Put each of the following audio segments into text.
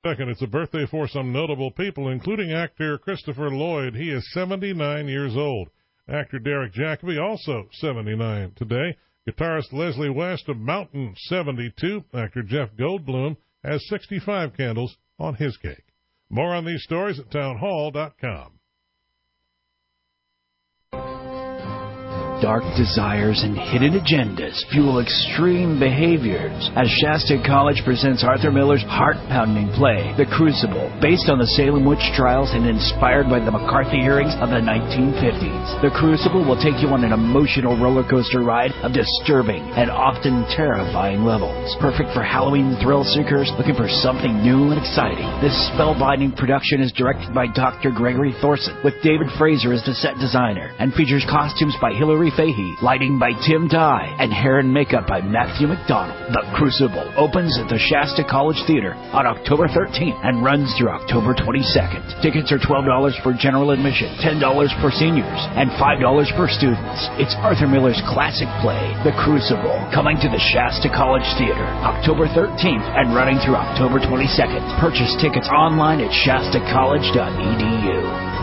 22nd. It's a birthday for some notable people, including actor Christopher Lloyd. He is 79 years old. Actor Derek Jacobi, also 79 today. Guitarist Leslie West of Mountain, 72. Actor Jeff Goldblum has 65 candles on his cake. More on these stories at townhall.com. Dark desires and hidden agendas fuel extreme behaviors as Shasta College presents Arthur Miller's heart-pounding play, The Crucible, based on the Salem witch trials and inspired by the McCarthy hearings of the 1950s. The Crucible will take you on an emotional roller coaster ride of disturbing and often terrifying levels. Perfect for Halloween thrill seekers looking for something new and exciting. This spellbinding production is directed by Dr. Gregory Thorson, with David Fraser as the set designer, and features costumes by Hilary Fahey, lighting by Tim Dye, and hair and makeup by Matthew McDonald. The Crucible opens at the Shasta College Theater on October 13th and runs through October 22nd. Tickets are $12 for general admission, $10 for seniors, and $5 for students. It's Arthur Miller's classic play, The Crucible, coming to the Shasta College Theater October 13th and running through October 22nd. Purchase tickets online at shastacollege.edu.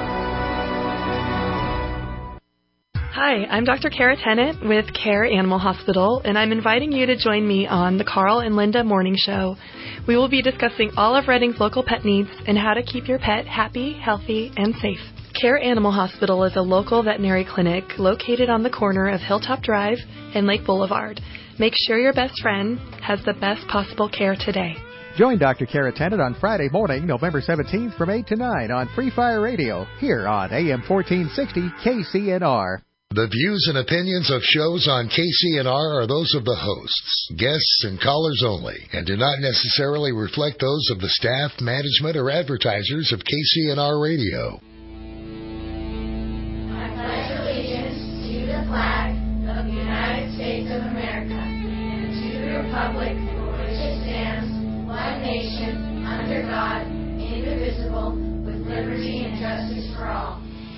Hi, I'm Dr. Kara Tennant with Care Animal Hospital, and I'm inviting you to join me on the Carl and Linda Morning Show. We will be discussing all of Redding's local pet needs and how to keep your pet happy, healthy, and safe. Care Animal Hospital is a local veterinary clinic located on the corner of Hilltop Drive and Lake Boulevard. Make sure your best friend has the best possible care today. Join Dr. Kara Tennant on Friday morning, November 17th from 8 to 9 on Free Fire Radio, here on AM 1460 KCNR. The views and opinions of shows on KCNR are those of the hosts, guests, and callers only, and do not necessarily reflect those of the staff, management, or advertisers of KCNR Radio. I pledge allegiance to the flag of the United States of America and to the republic for which it stands, one nation, under God, indivisible, with liberty and justice for all.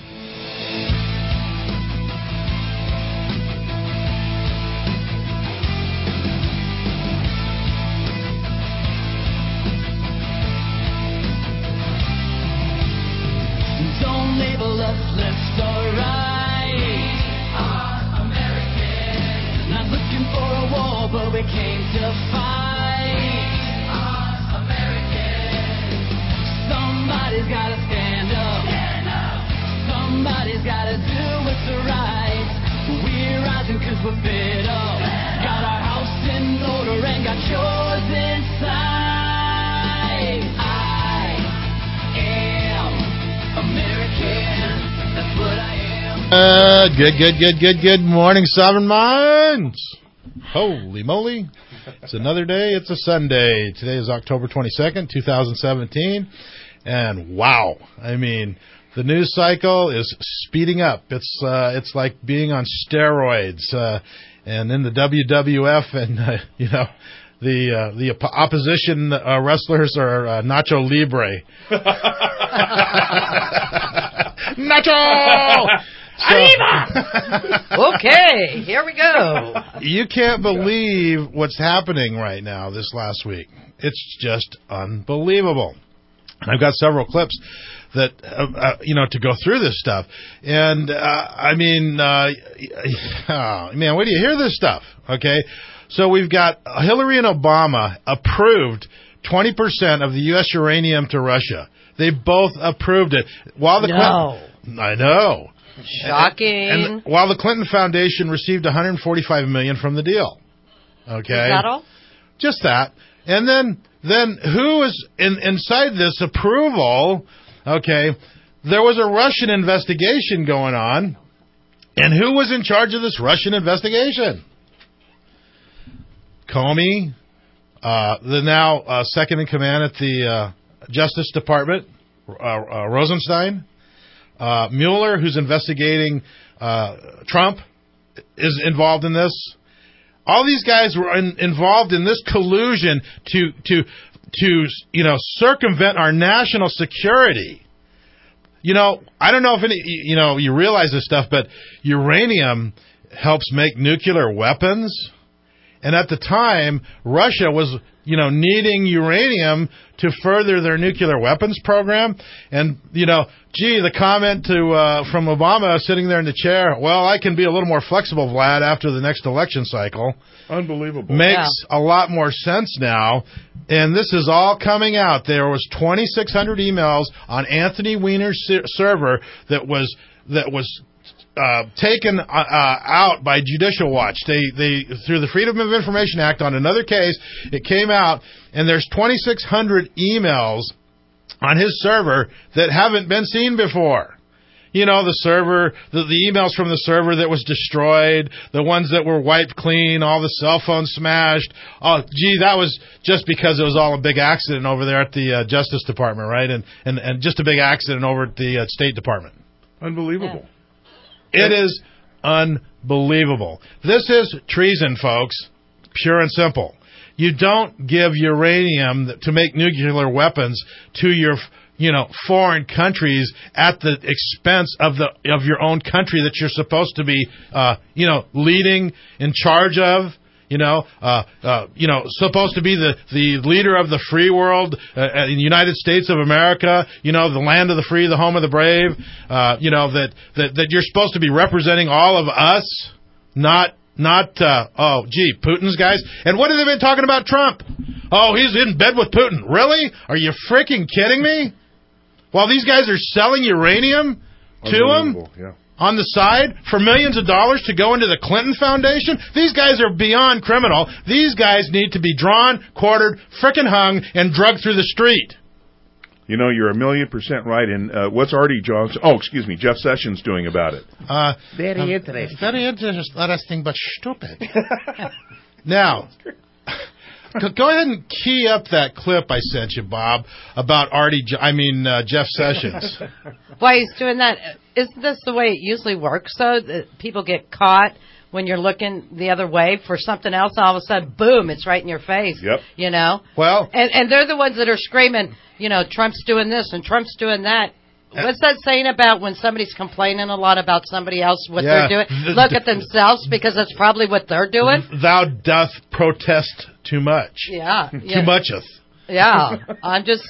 Don't label us left or right. We are American. Not looking for a war, but we came to fight. We are American. Somebody's gotta stand up. Stand up. Somebody's gotta do what's right. We're rising 'cause we're fed up. Got our house in order and got yours inside. I am American, that's what I am. Good morning, Sovereign Minds. Holy moly. It's another day. It's a Sunday. Today is October 22nd, 2017. And wow, I mean, the news cycle is speeding up. It's like being on steroids. And in the WWF and, the opposition wrestlers are Nacho Libre. Nacho! Okay, here we go. You can't believe what's happening right now this last week. It's just unbelievable. I've got several clips that, to go through this stuff. And, man, wait till you hear this stuff, okay? So we've got Hillary and Obama approved 20% of the U.S. uranium to Russia. They both approved it. While the I know. Shocking. And while the Clinton Foundation received $145 million from the deal. Okay. Is that all? Just that. And then who is inside this approval? Okay. There was a Russian investigation going on. And who was in charge of this Russian investigation? Comey, the now second in command at the Justice Department, Rosenstein. Mueller, who's investigating Trump, is involved in this. All these guys were involved in this collusion to circumvent our national security. I don't know if you realize this stuff, but uranium helps make nuclear weapons. And at the time, Russia was, needing uranium to further their nuclear weapons program. And, the comment from Obama sitting there in the chair, well, I can be a little more flexible, Vlad, after the next election cycle. Unbelievable. Makes a lot more sense now. And this is all coming out. There was 2,600 emails on Anthony Weiner's server that was taken out by Judicial Watch. They through the Freedom of Information Act on another case, it came out, and there's 2,600 emails on his server that haven't been seen before. The server, the emails from the server that was destroyed, the ones that were wiped clean, all the cell phones smashed. Oh, gee, that was just because it was all a big accident over there at the Justice Department, right? And just a big accident over at the State Department. Unbelievable. It is unbelievable. This is treason, folks. Pure and simple. You don't give uranium to make nuclear weapons to your foreign countries at the expense of your own country that you're supposed to be leading, in charge of. Supposed to be the leader of the free world in the United States of America, the land of the free, the home of the brave, that you're supposed to be representing all of us, not Putin's guys. And what have they been talking about Trump? Oh, he's in bed with Putin. Really? Are you freaking kidding me? While these guys are selling uranium to him? Yeah. On the side for millions of dollars to go into the Clinton Foundation? These guys are beyond criminal. These guys need to be drawn, quartered, frickin' hung, and drugged through the street. You're 1,000,000% right. And what's Jeff Sessions doing about it? Very interesting. Very interesting, but stupid. Now, go ahead and key up that clip I sent you, Bob, about Jeff Sessions. Why he's doing that? Isn't this the way it usually works, though? That people get caught when you're looking the other way for something else, and all of a sudden, boom, it's right in your face. Yep. Well, and they're the ones that are screaming, Trump's doing this and Trump's doing that. What's that saying about when somebody's complaining a lot about somebody else, what they're doing? Look at themselves, because that's probably what they're doing. Thou doth protest too much. Yeah. Too mucheth. Yeah. I'm just,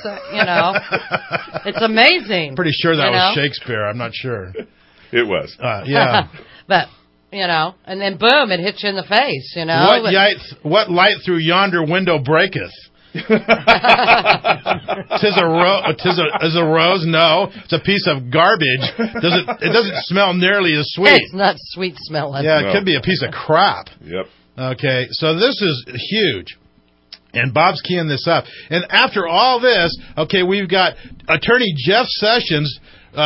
it's amazing. Pretty sure that was Shakespeare. I'm not sure. It was. Yeah. But, and then boom, it hits you in the face, What light through yonder window breaketh? Tis a rose? No, it's a piece of garbage. It doesn't smell nearly as sweet. It's not sweet smelling. Yeah, it could be a piece of crap. Yep. Okay, so this is huge. And Bob's keying this up. And after all this, we've got Attorney Jeff Sessions.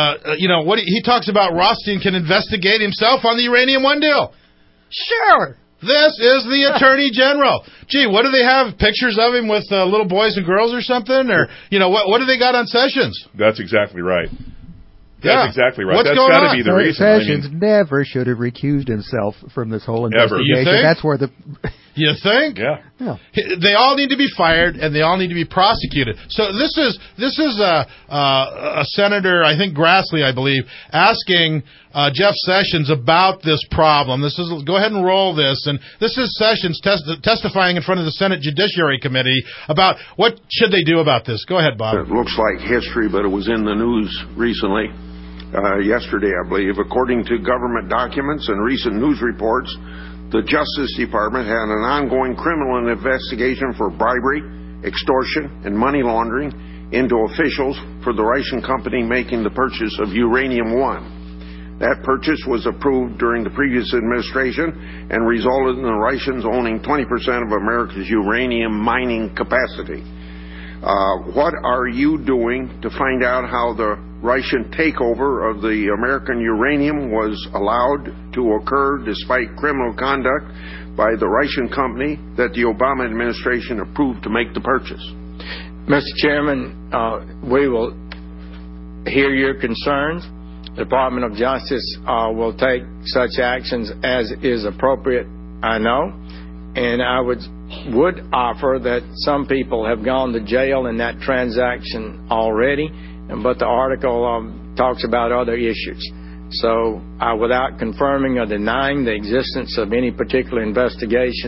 He talks about Rothstein can investigate himself on the Uranium One deal. Sure. This is the Attorney General. Gee, what do they have? Pictures of him with little boys and girls or something? Or, what do they got on Sessions? That's exactly right. Yeah. That's exactly right. What's That's going got to on? be the reason. Sessions never should have recused himself from this whole investigation. You think? That's where the... You think? Yeah. They all need to be fired, and they all need to be prosecuted. So this is a senator, I think Grassley, I believe, asking Jeff Sessions about this problem. Go ahead and roll this, and this is Sessions testifying in front of the Senate Judiciary Committee about what should they do about this. Go ahead, Bob. It looks like history, but it was in the news recently, yesterday, I believe. According to government documents and recent news reports, the Justice Department had an ongoing criminal investigation for bribery, extortion, and money laundering into officials for the Russian company making the purchase of Uranium One. That purchase was approved during the previous administration and resulted in the Russians owning 20% of America's uranium mining capacity. What are you doing to find out how the Russian takeover of the American uranium was allowed to occur despite criminal conduct by the Russian company that the Obama administration approved to make the purchase? Mr. Chairman, we will hear your concerns. The Department of Justice will take such actions as is appropriate, I know. And I would offer that some people have gone to jail in that transaction already, but the article talks about other issues. So without confirming or denying the existence of any particular investigation,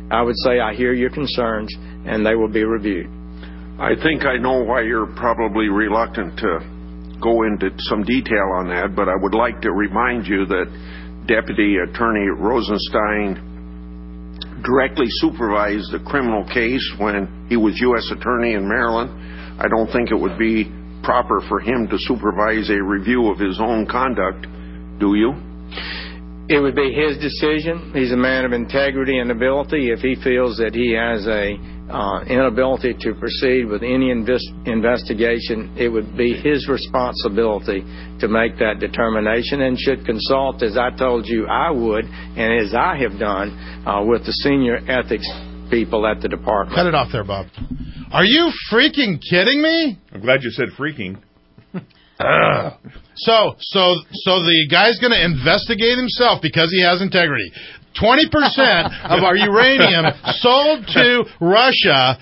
I would say I hear your concerns, and they will be reviewed. I think I know why you're probably reluctant to go into some detail on that, but I would like to remind you that Deputy Attorney Rosenstein directly supervised a criminal case when he was U.S. Attorney in Maryland. I don't think it would be proper for him to supervise a review of his own conduct, do you? It would be his decision. He's a man of integrity and ability. If he feels that he has a inability to proceed with any investigation, it would be his responsibility to make that determination, and should consult, as I told you I would, and as I have done, with the senior ethics people at the department. Cut it off there, Bob. Are you freaking kidding me? I'm glad you said freaking. So the guy's going to investigate himself because he has integrity. 20% of our uranium sold to Russia,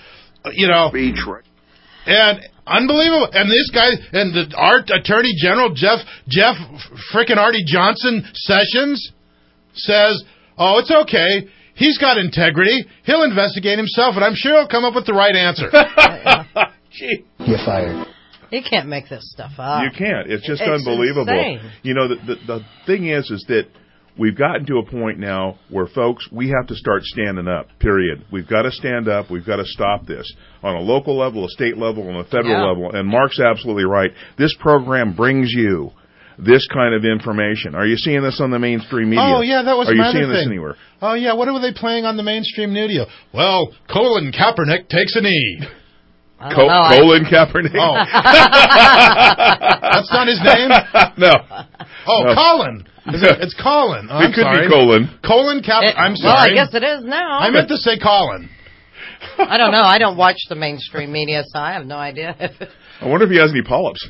and unbelievable. And this guy, and our Attorney General Jeff frickin' Artie Johnson Sessions says, "Oh, it's okay. He's got integrity. He'll investigate himself, and I'm sure he'll come up with the right answer." You're fired. You can't make this stuff up. You can't. It's just unbelievable. Insane. The thing is that we've gotten to a point now where, folks, we have to start standing up, period. We've got to stand up. We've got to stop this on a local level, a state level, and a federal level. And Mark's absolutely right. This program brings you this kind of information. Are you seeing this on the mainstream media? Oh, yeah, that was my other thing. Are you seeing this anywhere? Oh, yeah, what were they playing on the mainstream media? Well, Colin Kaepernick takes a knee. Colin Kaepernick? Oh. That's not his name? No. Oh, no. Colin. It's Colin. Oh, it could be Colin. Colin Kaepernick. I'm sorry. Well, I guess it is now. I meant to say Colin. I don't know. I don't watch the mainstream media, so I have no idea. I wonder if he has any polyps.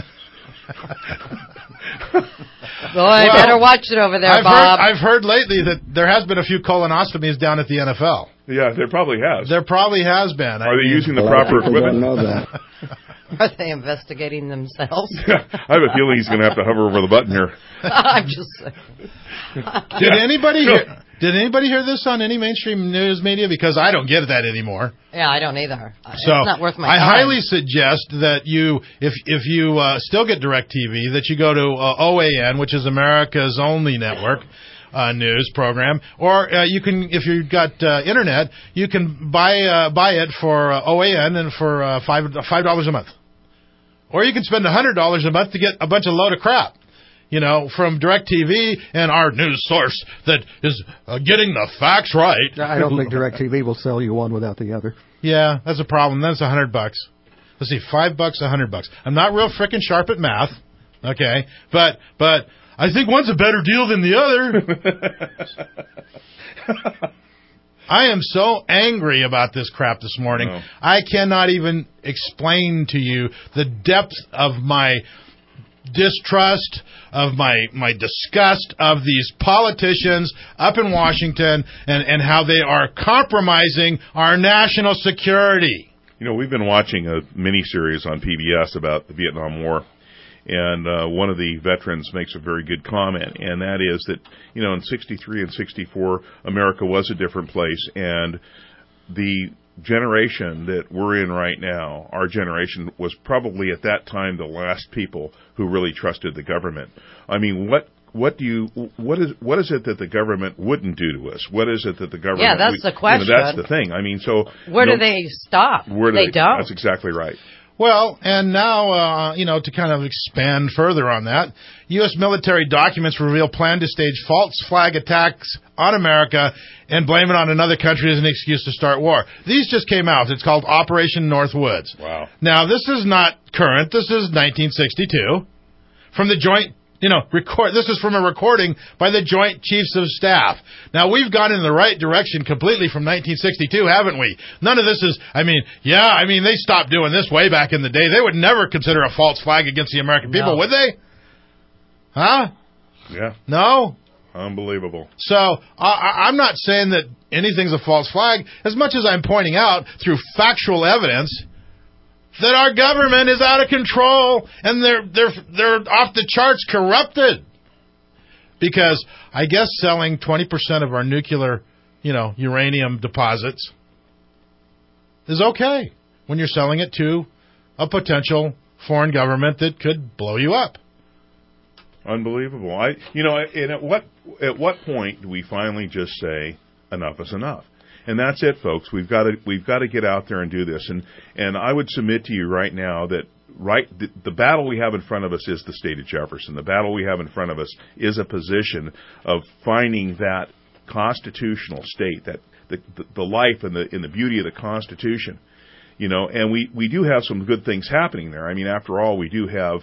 Boy, better watch it over there, Bob. I've heard lately that there has been a few colonostomies down at the NFL. Yeah, there probably has. There probably has been. Are they using the proper equipment? I don't know that. Are they investigating themselves? I have a feeling he's going to have to hover over the button here. I'm just saying. Did anybody hear this on any mainstream news media? Because I don't get that anymore. Yeah, I don't either. So it's not worth my time. I highly suggest that you, if you still get DirecTV, that you go to OAN, which is America's only network news program, or you can, if you've got internet, you can buy it for OAN and for $5 a month, or you can spend $100 a month to get a bunch of load of crap. From DirecTV and our news source that is getting the facts right. I don't think DirecTV will sell you one without the other. Yeah, that's a problem. That's $100. Let's see, $5, $100. I'm not real frickin' sharp at math, okay? But I think one's a better deal than the other. I am so angry about this crap this morning. Oh. I cannot even explain to you the depth of my distrust, of my disgust of these politicians up in Washington and how they are compromising our national security. We've been watching a mini-series on PBS about the Vietnam War, and one of the veterans makes a very good comment, and that is that, in 63 and 64, America was a different place, and the generation that we're in right now, our generation, was probably at that time the last people who really trusted the government. I mean, what is it that the government wouldn't do to us? What is it that the government? Yeah, that's the question. That's the thing. I mean, so where do they stop? They don't. That's exactly right. Well, and now, to kind of expand further on that, U.S. military documents reveal plan to stage false flag attacks on America and blame it on another country as an excuse to start war. These just came out. It's called Operation Northwoods. Wow. Now, this is not current. This is 1962 from the Joint, this is from a recording by the Joint Chiefs of Staff. Now, we've gone in the right direction completely from 1962, haven't we? None of this is, they stopped doing this way back in the day. They would never consider a false flag against the American people, would they? Huh? Yeah. No? Unbelievable. So, I'm not saying that anything's a false flag, as much as I'm pointing out through factual evidence that our government is out of control and they're off the charts corrupted. Because I guess selling 20% of our nuclear, uranium deposits is okay when you're selling it to a potential foreign government that could blow you up. Unbelievable. And at what point do we finally just say enough is enough? And that's it, folks. We've got to get out there and do this. And I would submit to you right now that the battle we have in front of us is the state of Jefferson. The battle we have in front of us is a position of finding that constitutional state, that the life and the beauty of the Constitution. And we do have some good things happening there. I mean, after all, we do have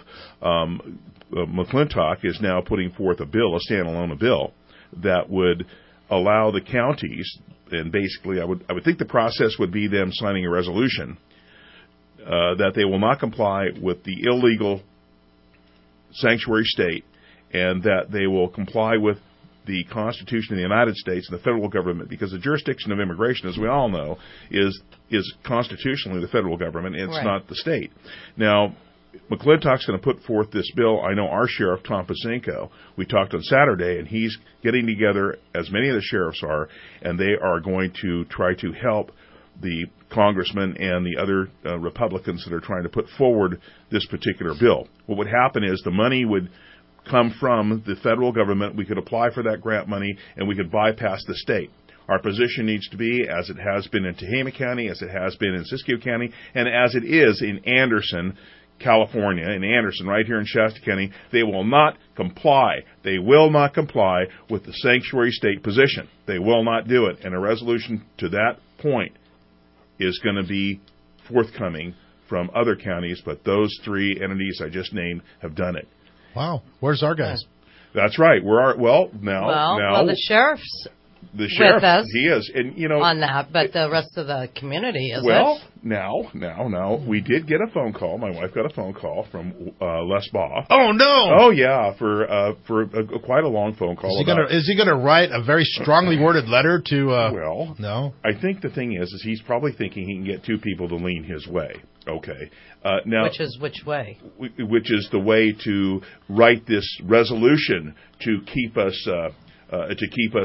McClintock is now putting forth a standalone bill that would allow the counties, and basically I would think the process would be them signing a resolution that they will not comply with the illegal sanctuary state, and that they will comply with the Constitution of the United States and the federal government, because the jurisdiction of immigration, as we all know, is constitutionally the federal government. It's not the state. Now, McClintock's going to put forth this bill. I know our sheriff, Tom Pacinko, we talked on Saturday, and he's getting together, as many of the sheriffs are, and they are going to try to help the congressmen and the other Republicans that are trying to put forward this particular bill. What would happen is the money would come from the federal government. We could apply for that grant money, and we could bypass the state. Our position needs to be, as it has been in Tehama County, as it has been in Siskiyou County, and as it is in Anderson, California, in Anderson, right here in Shasta County, they will not comply. They will not comply with the sanctuary state position. They will not do it. And a resolution to that point is going to be forthcoming from other counties, but those three entities I just named have done it. Wow. Where's our guys? That's right. Well, the sheriff's the sheriff, with us he is, and on that, but the rest of the community is. Well, now we did get a phone call. My wife got a phone call from Les Baugh. Oh no! Oh yeah, for quite a long phone call. Is he gonna write a very strongly worded letter to? Well, no. I think the thing is he's probably thinking he can get two people to lean his way. Okay. Now, which way? Which is the way to write this resolution to keep us a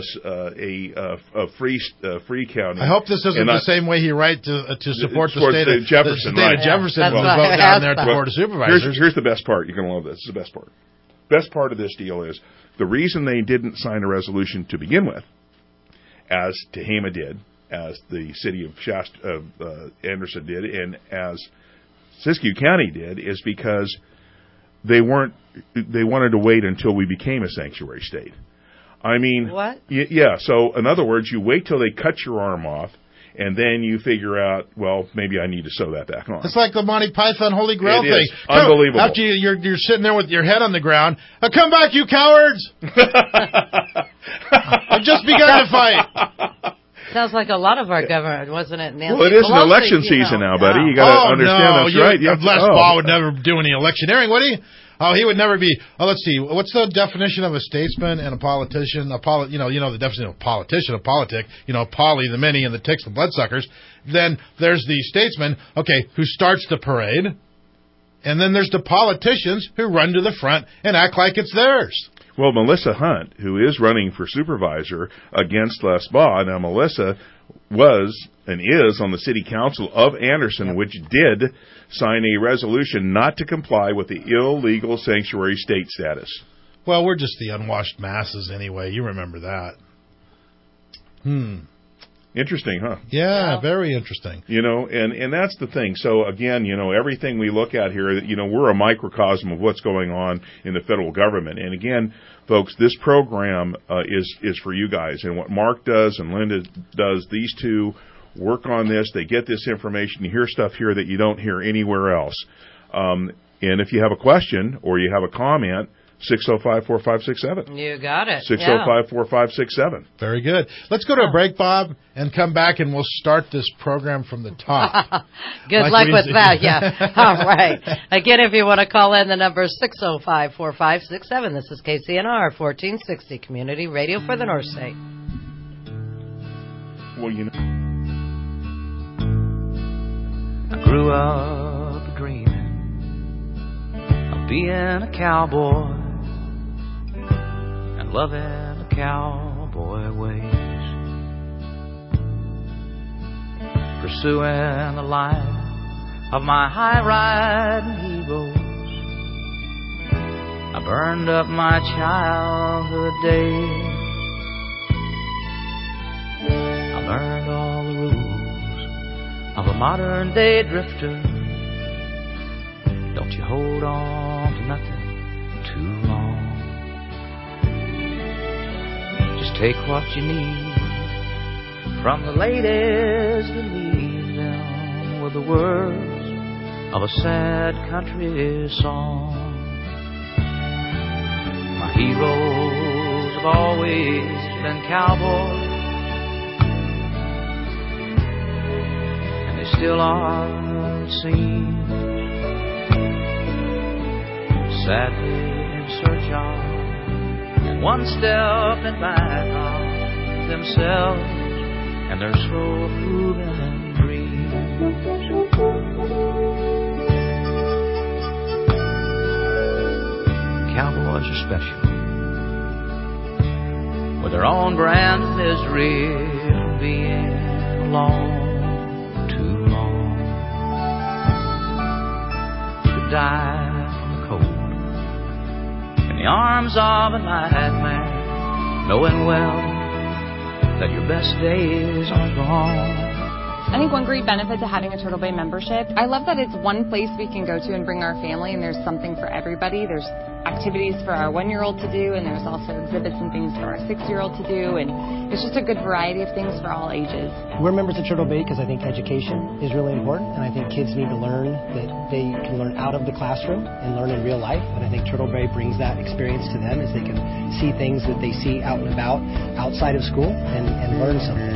free county. I hope this isn't the same way he writes to support the state of Jefferson. The state of Jefferson will vote down there at the Board of Supervisors. Here's the best part. You're going to love this. This is the best part. Best part of this deal is the reason they didn't sign a resolution to begin with, as Tehama did, as the city of Anderson did, and as Siskiyou County did, is because they wanted to wait until we became a sanctuary state. I mean, what? Yeah. So, in other words, you wait till they cut your arm off, and then you figure out, well, maybe I need to sew that back on. It's like the Monty Python Holy Grail thing. Unbelievable. After you're sitting there with your head on the ground, come back, you cowards! I've just begun to fight. Sounds like a lot of our government, wasn't it, Nancy? Well, it is an election season now, buddy. You got to understand that's right. Les Baugh would never do any electioneering, would he? Oh, he would never be. Oh, let's see. What's the definition of a statesman and a politician? You know the definition of a politician, a politic. Polly, the many, and the ticks, the bloodsuckers. Then there's the statesman, who starts the parade, and then there's the politicians who run to the front and act like it's theirs. Well, Melissa Hunt, who is running for supervisor against Les Baugh, now Melissa was and is on the city council of Anderson, which did sign a resolution not to comply with the illegal sanctuary state status. Well, we're just the unwashed masses anyway. You remember that. Interesting, huh? Yeah, very interesting. And that's the thing. So, again, everything we look at here, we're a microcosm of what's going on in the federal government. And, again, folks, this program is for you guys. And what Mark does and Linda does, these two work on this. They get this information. You hear stuff here that you don't hear anywhere else. And if you have a question or you have a comment, 605-4567. You got it. 605-4567. Very good. Let's go to a break, Bob, and come back, and we'll start this program from the top. Good luck with that, yeah. All right. Again, if you want to call in, the number is 605-4567. This is KCNR 1460, Community Radio for the North State. Well, I grew up dreaming of being a cowboy, loving the cowboy ways. pursuing the life of my high-riding heroes. I burned up my childhood days. I learned all the rules of a modern-day drifter. Don't you hold on to nothing too long. Just take what you need from the ladies and leave them with the words of a sad country song. My heroes have always been cowboys, and they still are, it seems, sadly in search of and one step in back of themselves and their slow-moving dreams. Cowboys are special, with their own brand of misery from being alone too long. To die from the cold in the arms of a nightmare, knowing well that your best days are gone. I think one great benefit to having a Turtle Bay membership, I love that it's one place we can go to and bring our family, and there's something for everybody. There's activities for our 1-year-old to do, and there's also exhibits and things for our 6-year-old to do, and it's just a good variety of things for all ages. We're members of Turtle Bay because I think education is really important, and I think kids need to learn that they can learn out of the classroom and learn in real life, and I think Turtle Bay brings that experience to them as they can see things that they see out and about outside of school and learn something.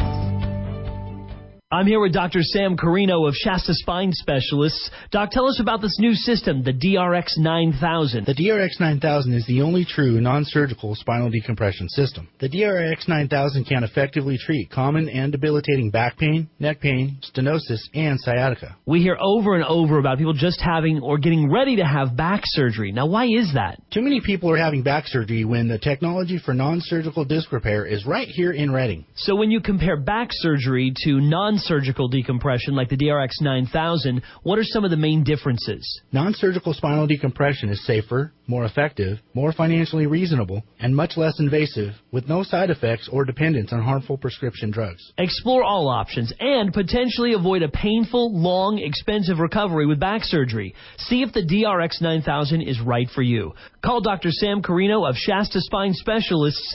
I'm here with Dr. Sam Carino of Shasta Spine Specialists. Doc, tell us about this new system, the DRX 9000. The DRX 9000 is the only true non-surgical spinal decompression system. The DRX 9000 can effectively treat common and debilitating back pain, neck pain, stenosis, and sciatica. We hear over and over about people just having or getting ready to have back surgery. Now, why is that? Too many people are having back surgery when the technology for non-surgical disc repair is right here in Redding. So when you compare back surgery to non-surgical decompression like the DRX 9000, what are some of the main differences? Non-surgical spinal decompression is safer, more effective, more financially reasonable, and much less invasive, with no side effects or dependence on harmful prescription drugs. Explore all options and potentially avoid a painful, long, expensive recovery with back surgery. See if the DRX 9000 is right for you. Call Dr. Sam Carino of Shasta Spine Specialists,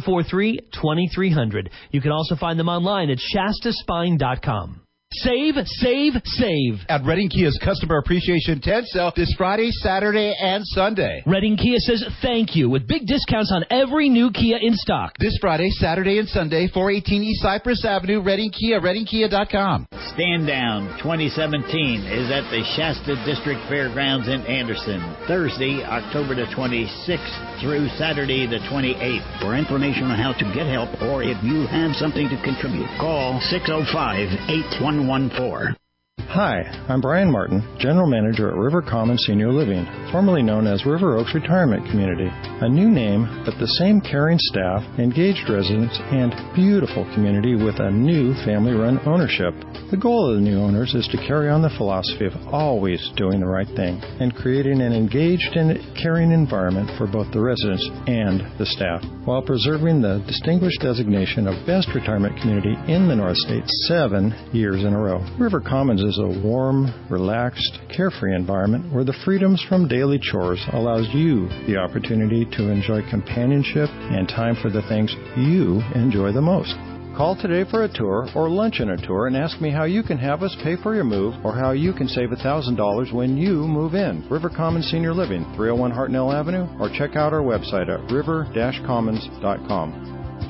243-2300. You can also find them online at shastaspine.com. Save, save, save at Redding Kia's Customer Appreciation Tent Sale this Friday, Saturday, and Sunday. Redding Kia says thank you with big discounts on every new Kia in stock. This Friday, Saturday, and Sunday, 418 East Cypress Avenue, Redding Kia, ReddingKia.com. Stand Down 2017 is at the Shasta District Fairgrounds in Anderson, Thursday, October the 26th through Saturday the 28th. For information on how to get help or if you have something to contribute, call 605-8114. Hi, I'm Brian Martin, General Manager at River Commons Senior Living, formerly known as River Oaks Retirement Community. A new name, but the same caring staff, engaged residents, and beautiful community with a new family-run ownership. The goal of the new owners is to carry on the philosophy of always doing the right thing and creating an engaged and caring environment for both the residents and the staff, while preserving the distinguished designation of Best Retirement Community in the North State 7 years in a row. River Commons is a warm, relaxed, carefree environment where the freedoms from daily chores allows you the opportunity to enjoy companionship and time for the things you enjoy the most. Call today for a tour or lunch and a tour and ask me how you can have us pay for your move or how you can save $1,000 when you move in. River Commons Senior Living, 301 Hartnell Avenue, or check out our website at river-commons.com.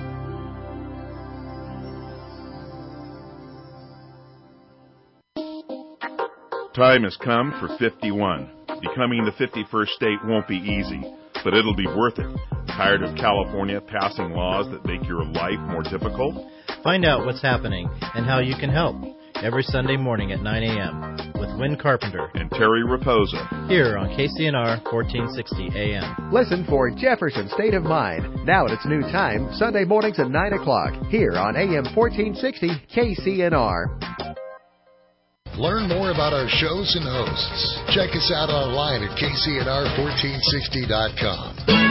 Time has come for 51. Becoming the 51st state won't be easy, but it'll be worth it. Tired of California passing laws that make your life more difficult? Find out what's happening and how you can help every Sunday morning at 9 a.m. with Wynn Carpenter and Terry Raposa here on KCNR 1460 AM. Listen for Jefferson State of Mind, now at its new time, Sunday mornings at 9 o'clock, here on AM 1460 KCNR. Learn more about our shows and hosts. Check us out online at kcnr1460.com.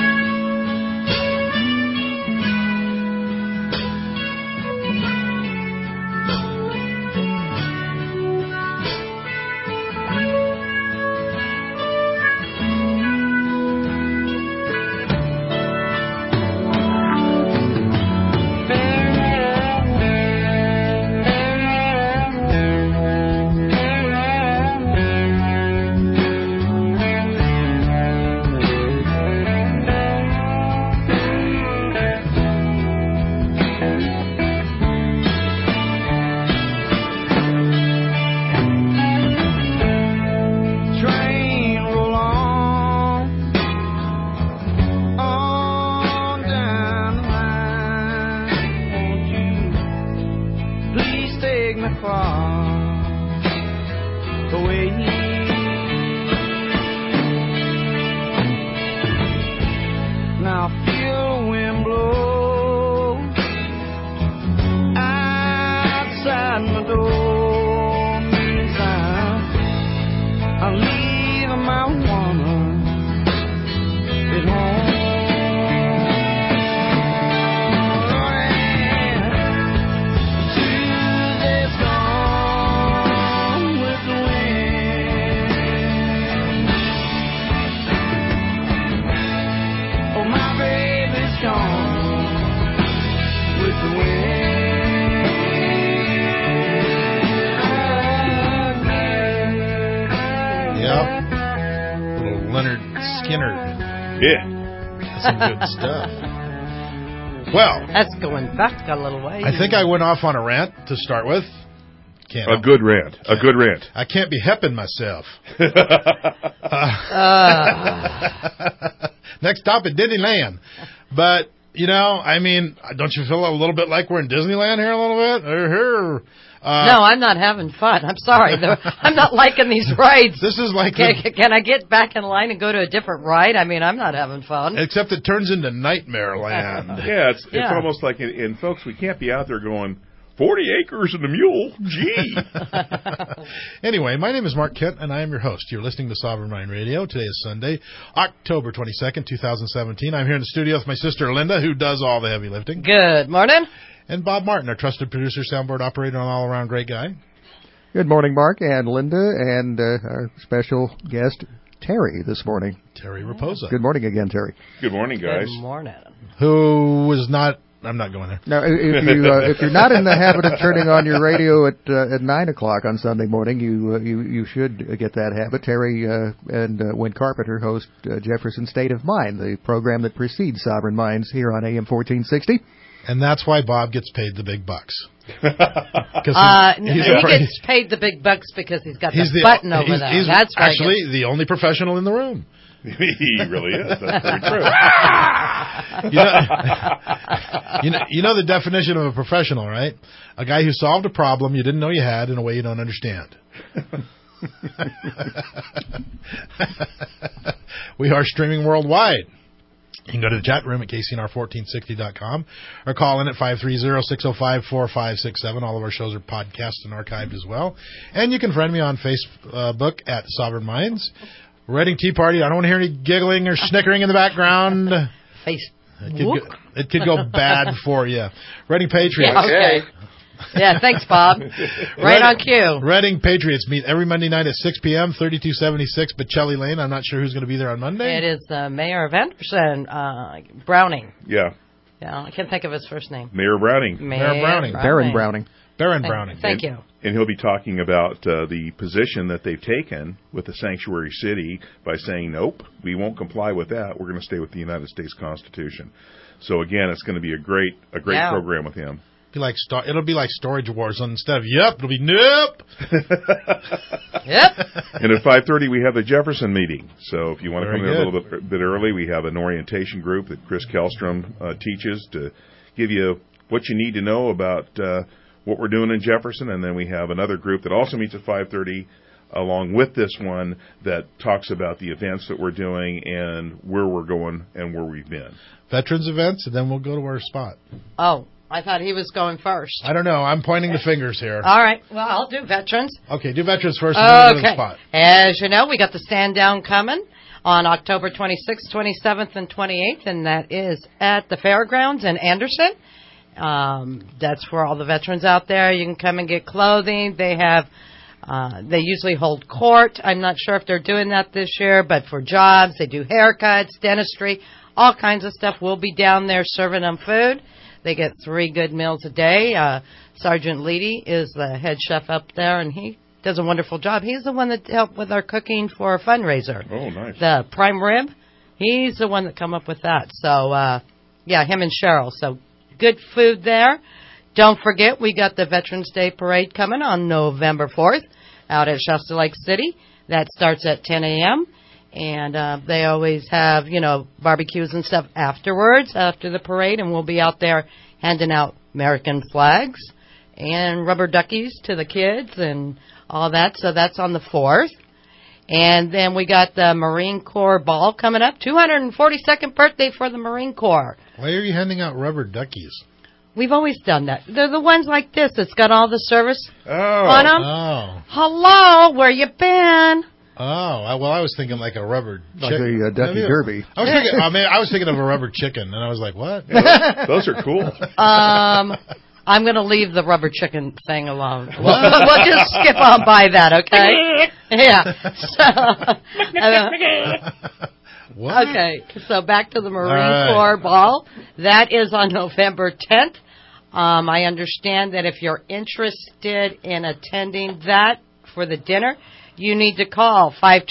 Some good stuff. Well, that's going back a little way. I think I went off on a rant to start with. A good rant. I can't be hepping myself. Next stop at Disneyland. But, you know, I mean, don't you feel a little bit like we're in Disneyland here a little bit? No, I'm not having fun. I'm sorry. I'm not liking these rides. This is like... Can I get back in line and go to a different ride? I mean, I'm not having fun. Except it turns into Nightmare Land. It's almost like... And, folks, we can't be out there going, 40 acres and a mule. Gee. Anyway, my name is Mark Kent, and I am your host. You're listening to Sovereign Mind Radio. Today is Sunday, October 22nd, 2017. I'm here in the studio with my sister, Linda, who does all the heavy lifting. Good morning. And Bob Martin, our trusted producer, soundboard operator, and all-around great guy. Good morning, Mark and Linda, and our special guest, Terry, this morning. Terry Raposa. Good morning again, Terry. Good morning, guys. Good morning. Who was not... I'm not going there. Now, if you're not in the habit of turning on your radio at 9 o'clock on Sunday morning, you should get that habit. Terry and Wynn Carpenter host Jefferson State of Mind, the program that precedes Sovereign Minds here on AM 1460. And that's why Bob gets paid the big bucks. He gets paid the big bucks because he's got the button over there. He's that's actually the only professional in the room. He really is. That's very true. You know the definition of a professional, right? A guy who solved a problem you didn't know you had in a way you don't understand. We are streaming worldwide. You can go to the chat room at kcnr1460.com or call in at 530-605-4567. All of our shows are podcast and archived as well. And you can friend me on Facebook at Sovereign Minds. Reading Tea Party. I don't want to hear any giggling or snickering in the background. It could go bad for you. Reading Patriots. Yeah, okay. Yeah, thanks, Bob. Right on cue. Reading Patriots meet every Monday night at 6 p.m., 3276 Bocelli Lane. I'm not sure who's going to be there on Monday. It is Mayor of Anderson, Browning. Yeah. Yeah, I can't think of his first name. Mayor Browning. Baron Browning. Thank you. And he'll be talking about the position that they've taken with the sanctuary city by saying, nope, we won't comply with that. We're going to stay with the United States Constitution. So, again, it's going to be a great program with him. It'll be like Storage Wars. Instead of yep, it'll be nope. Yep. And at 5:30 we have the Jefferson meeting. So if you want to come in a little bit early, we have an orientation group that Chris Kellstrom teaches to give you what you need to know about what we're doing in Jefferson. And then we have another group that also meets at 5:30 along with this one that talks about the events that we're doing and where we're going and where we've been. Veterans events, and then we'll go to our spot. Oh. I thought he was going first. I don't know. I'm pointing the fingers here. All right. Well, I'll do veterans. Okay, do veterans first. And then we'll go to the spot. As you know, we got the stand down coming on October 26th, 27th, and 28th, and that is at the fairgrounds in Anderson. That's for all the veterans out there. You can come and get clothing. They have, they usually hold court. I'm not sure if they're doing that this year, but for jobs, they do haircuts, dentistry, all kinds of stuff. We'll be down there serving them food. They get 3 good meals a day. Sergeant Leedy is the head chef up there, and he does a wonderful job. He's the one that helped with our cooking for a fundraiser. Oh, nice. The prime rib. He's the one that come up with that. So, yeah, him and Cheryl. So, good food there. Don't forget, we got the Veterans Day Parade coming on November 4th out at Shasta Lake City. That starts at 10 a.m., and they always have, you know, barbecues and stuff afterwards, after the parade, and we'll be out there handing out American flags and rubber duckies to the kids and all that. So that's on the 4th. And then we got the Marine Corps Ball coming up, 242nd birthday for the Marine Corps. Why are you handing out rubber duckies? We've always done that. They're the ones like this. It's got all the service Oh. on them. Oh. Hello, where you been? Oh, well, I was thinking like a rubber chicken. Like the Ducky Derby. I was thinking of a rubber chicken, and I was like, what? Those are cool. I'm going to leave the rubber chicken thing alone. We'll just skip on by that, okay? Yeah. What? Okay, so back to the Marine right. Corps Ball. That is on November 10th. I understand that if you're interested in attending that for the dinner, you need to call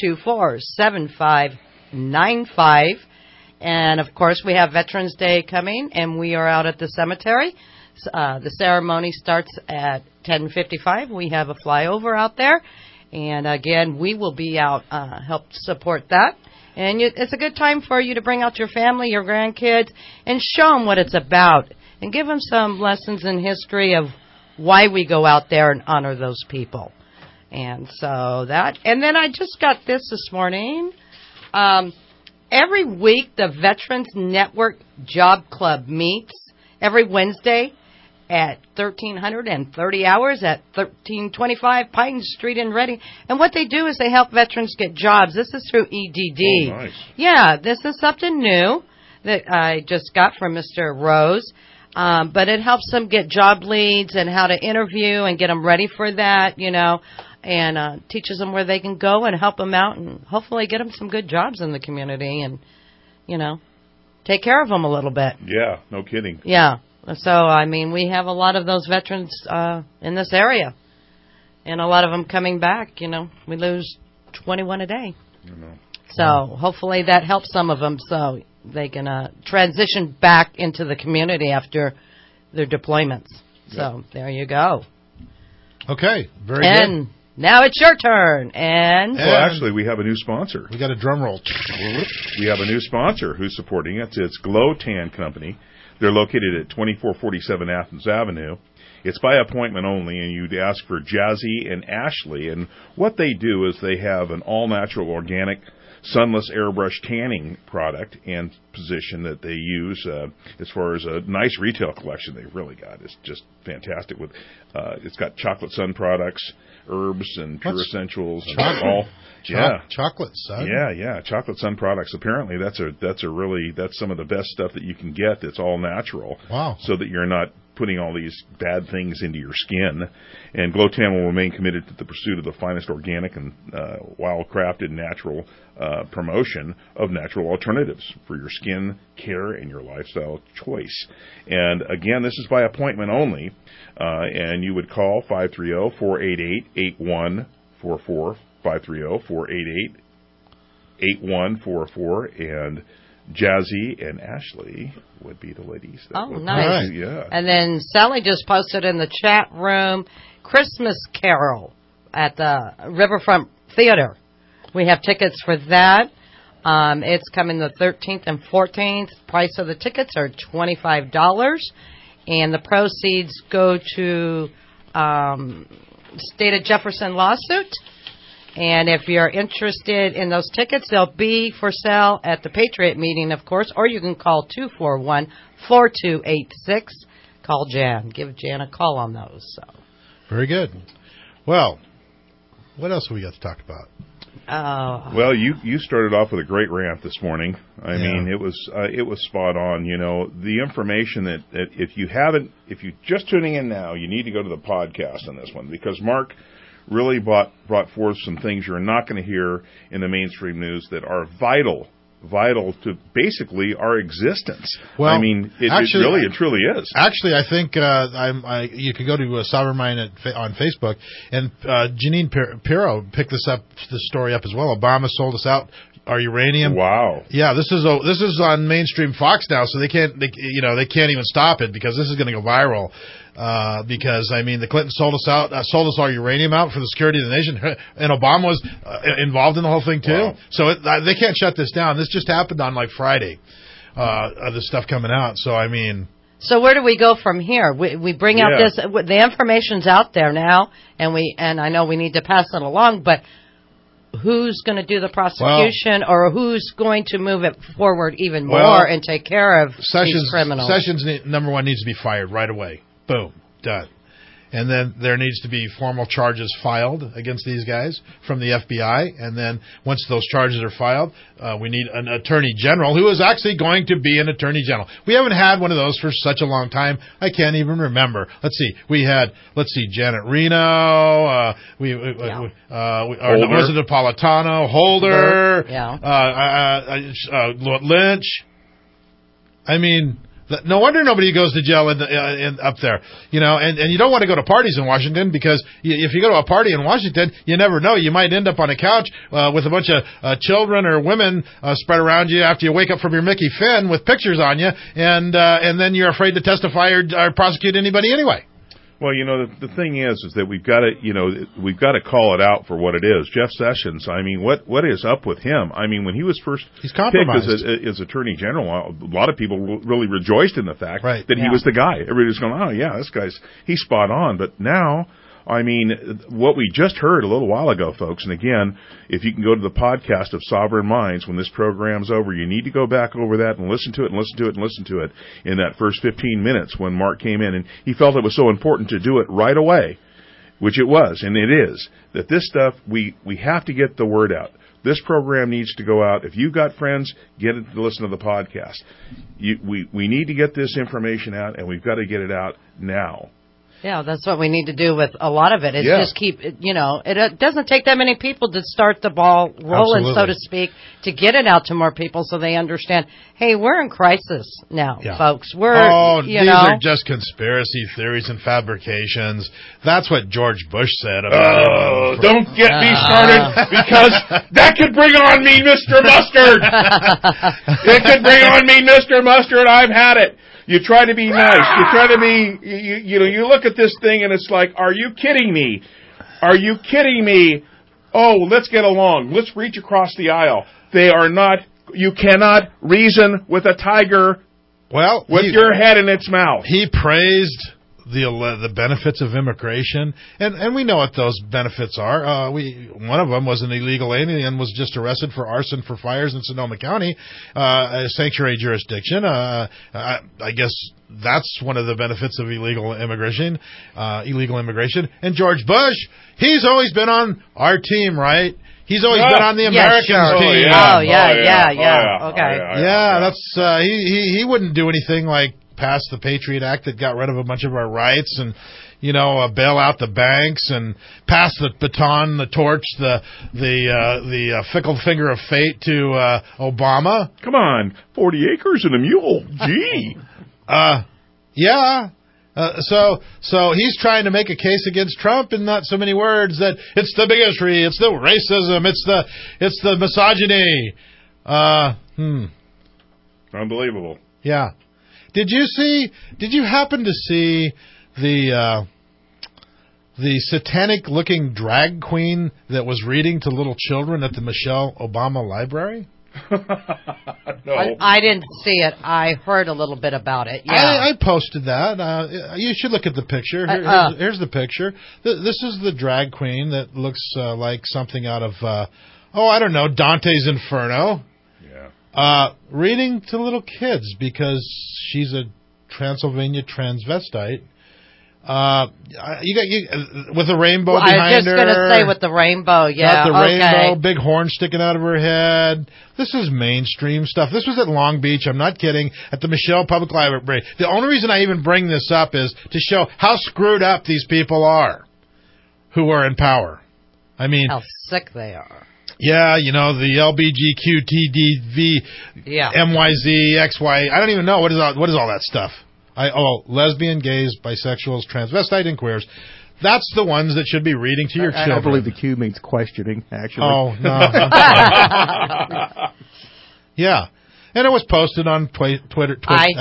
524-7595. And, of course, we have Veterans Day coming, and we are out at the cemetery. The ceremony starts at 10:55. We have a flyover out there. And, again, we will be out, help support that. And it's a good time for you to bring out your family, your grandkids, and show them what it's about. And give them some lessons in history of why we go out there and honor those people. And so that. And then I just got this morning. Every week, the Veterans Network Job Club meets every Wednesday at 1330 hours at 1325 Pine Street in Reading. And what they do is they help veterans get jobs. This is through EDD. Oh, nice. Yeah, this is something new that I just got from Mr. Rose. But it helps them get job leads and how to interview and get them ready for that, you know, and teaches them where they can go and help them out and hopefully get them some good jobs in the community and, you know, take care of them a little bit. Yeah, no kidding. Yeah. So, I mean, we have a lot of those veterans in this area, and a lot of them coming back. You know, we lose 21 a day. So hopefully that helps some of them so they can transition back into the community after their deployments. So there you go. Okay, very and good. Now it's your turn. And well, actually, we have a new sponsor. We got a drum roll. We have a new sponsor who's supporting it. It's Glow Tan Company. They're located at 2447 Athens Avenue. It's by appointment only, and you'd ask for Jazzy and Ashley. And what they do is they have an all-natural, organic, sunless airbrush tanning product and position that they use as far as a nice retail collection they've really got. It's just fantastic. With it's got chocolate sun products, herbs, and pure essentials. And all. Chocolate sun. Yeah, chocolate sun products. Apparently, that's some of the best stuff that you can get. That's all natural. Wow. So that you're not putting all these bad things into your skin. And Glow Tan will remain committed to the pursuit of the finest organic and wild-crafted natural promotion of natural alternatives for your skin care and your lifestyle choice. And again, this is by appointment only. And you would call 530-488-8144. 530-488-8144, and Jazzy and Ashley would be the ladies. Oh, nice. Right. Yeah. And then Sally just posted in the chat room, Christmas Carol at the Riverfront Theater. We have tickets for that. It's coming the 13th and 14th. Price of the tickets are $25, and the proceeds go to State of Jefferson lawsuit. And if you're interested in those tickets, they'll be for sale at the Patriot meeting, of course, or you can call 241-4286. Call call Jan. Give Jan a call on those. So. Very good. Well, what else have we got to talk about? Well, you started off with a great rant this morning. I mean, it was spot on. You know, the information that if you're just tuning in now, you need to go to the podcast on this one, because Mark really brought forth some things you're not going to hear in the mainstream news that are vital to basically our existence. Well, I mean, it truly is. Actually, I think you could go to Sovereign Mind on Facebook, and Janine Pirro picked this story up as well. Obama sold us out our uranium. Wow. Yeah, this is on mainstream Fox now, so they can't even stop it, because this is going to go viral. Because I mean, the Clintons sold us our uranium out for the security of the nation, and Obama was involved in the whole thing too. Wow. So they can't shut this down. This just happened on like Friday, the stuff coming out. So I mean, so where do we go from here? We bring out this. The information's out there now, and I know we need to pass it along, but who's going to do the prosecution, or who's going to move it forward even more and take care of these criminals? Sessions, number one, needs to be fired right away. Boom, done. And then there needs to be formal charges filed against these guys from the FBI. And then once those charges are filed, we need an attorney general who is actually going to be an attorney general. We haven't had one of those for such a long time. I can't even remember. Let's see. Janet Reno. Was it Napolitano? Holder. Lynch. I mean, no wonder nobody goes to jail up there, you know, and you don't want to go to parties in Washington, because if you go to a party in Washington, you never know. You might end up on a couch with a bunch of children or women spread around you after you wake up from your Mickey Finn with pictures on you, and then you're afraid to testify or prosecute anybody anyway. Well, you know, the thing is that we've got to call it out for what it is. Jeff Sessions, I mean, what is up with him? I mean, when he was first picked as Attorney General, a lot of people really rejoiced in the fact that he was the guy. Everybody was going, oh, yeah, he's spot on. But now, I mean, what we just heard a little while ago, folks, and again, if you can go to the podcast of Sovereign Minds when this program's over, you need to go back over that and listen to it and listen to it and listen to it in that first 15 minutes when Mark came in, and he felt it was so important to do it right away, which it was, and it is, that this stuff, we have to get the word out. This program needs to go out. If you've got friends, get it to listen to the podcast. We need to get this information out, and we've got to get it out now. Yeah, that's what we need to do with a lot of it. Is just keep, you know, it doesn't take that many people to start the ball rolling, so to speak, to get it out to more people so they understand, hey, we're in crisis now, folks. These are just conspiracy theories and fabrications. That's what George Bush said about it. Don't get me started, because that could bring on me Mr. Mustard. It could bring on me Mr. Mustard. I've had it. You try to be nice. You try to be, you look at this thing and it's like, are you kidding me? Are you kidding me? Oh, let's get along. Let's reach across the aisle. You cannot reason with a tiger with your head in its mouth. He praised the benefits of immigration, and we know what those benefits are. One of them was an illegal alien was just arrested for arson for fires in Sonoma County, a sanctuary jurisdiction. I guess that's one of the benefits of illegal immigration. And George Bush, he's always been on our team, right? He's always been on the Americans team. That's he wouldn't do anything like pass the Patriot Act that got rid of a bunch of our rights and, bail out the banks and pass the baton, the torch, the fickle finger of fate to Obama. Come on, 40 acres and a mule. Gee. So he's trying to make a case against Trump in not so many words that it's the bigotry, it's the racism, it's the misogyny. Unbelievable. Yeah. Did you happen to see the satanic-looking drag queen that was reading to little children at the Michelle Obama Library? No. I didn't see it. I heard a little bit about it. Yeah. I posted that. You should look at the picture. Here's the picture. This is the drag queen that looks like something out of, I don't know, Dante's Inferno. Reading to little kids because she's a Transylvania transvestite. You with a rainbow behind her. I was just going to say with the rainbow, yeah. Got the rainbow, big horn sticking out of her head. This is mainstream stuff. This was at Long Beach, I'm not kidding, at the Michelle Public Library. The only reason I even bring this up is to show how screwed up these people are who are in power. I mean, how sick they are. Yeah, you know, the LBGQTDV, MYZ, XY, I don't even know. What is all that stuff? Lesbian, gays, bisexuals, transvestite, and queers. That's the ones that should be reading to your children. I believe the Q means questioning, actually. Oh, no. Yeah. And it was posted on Twitter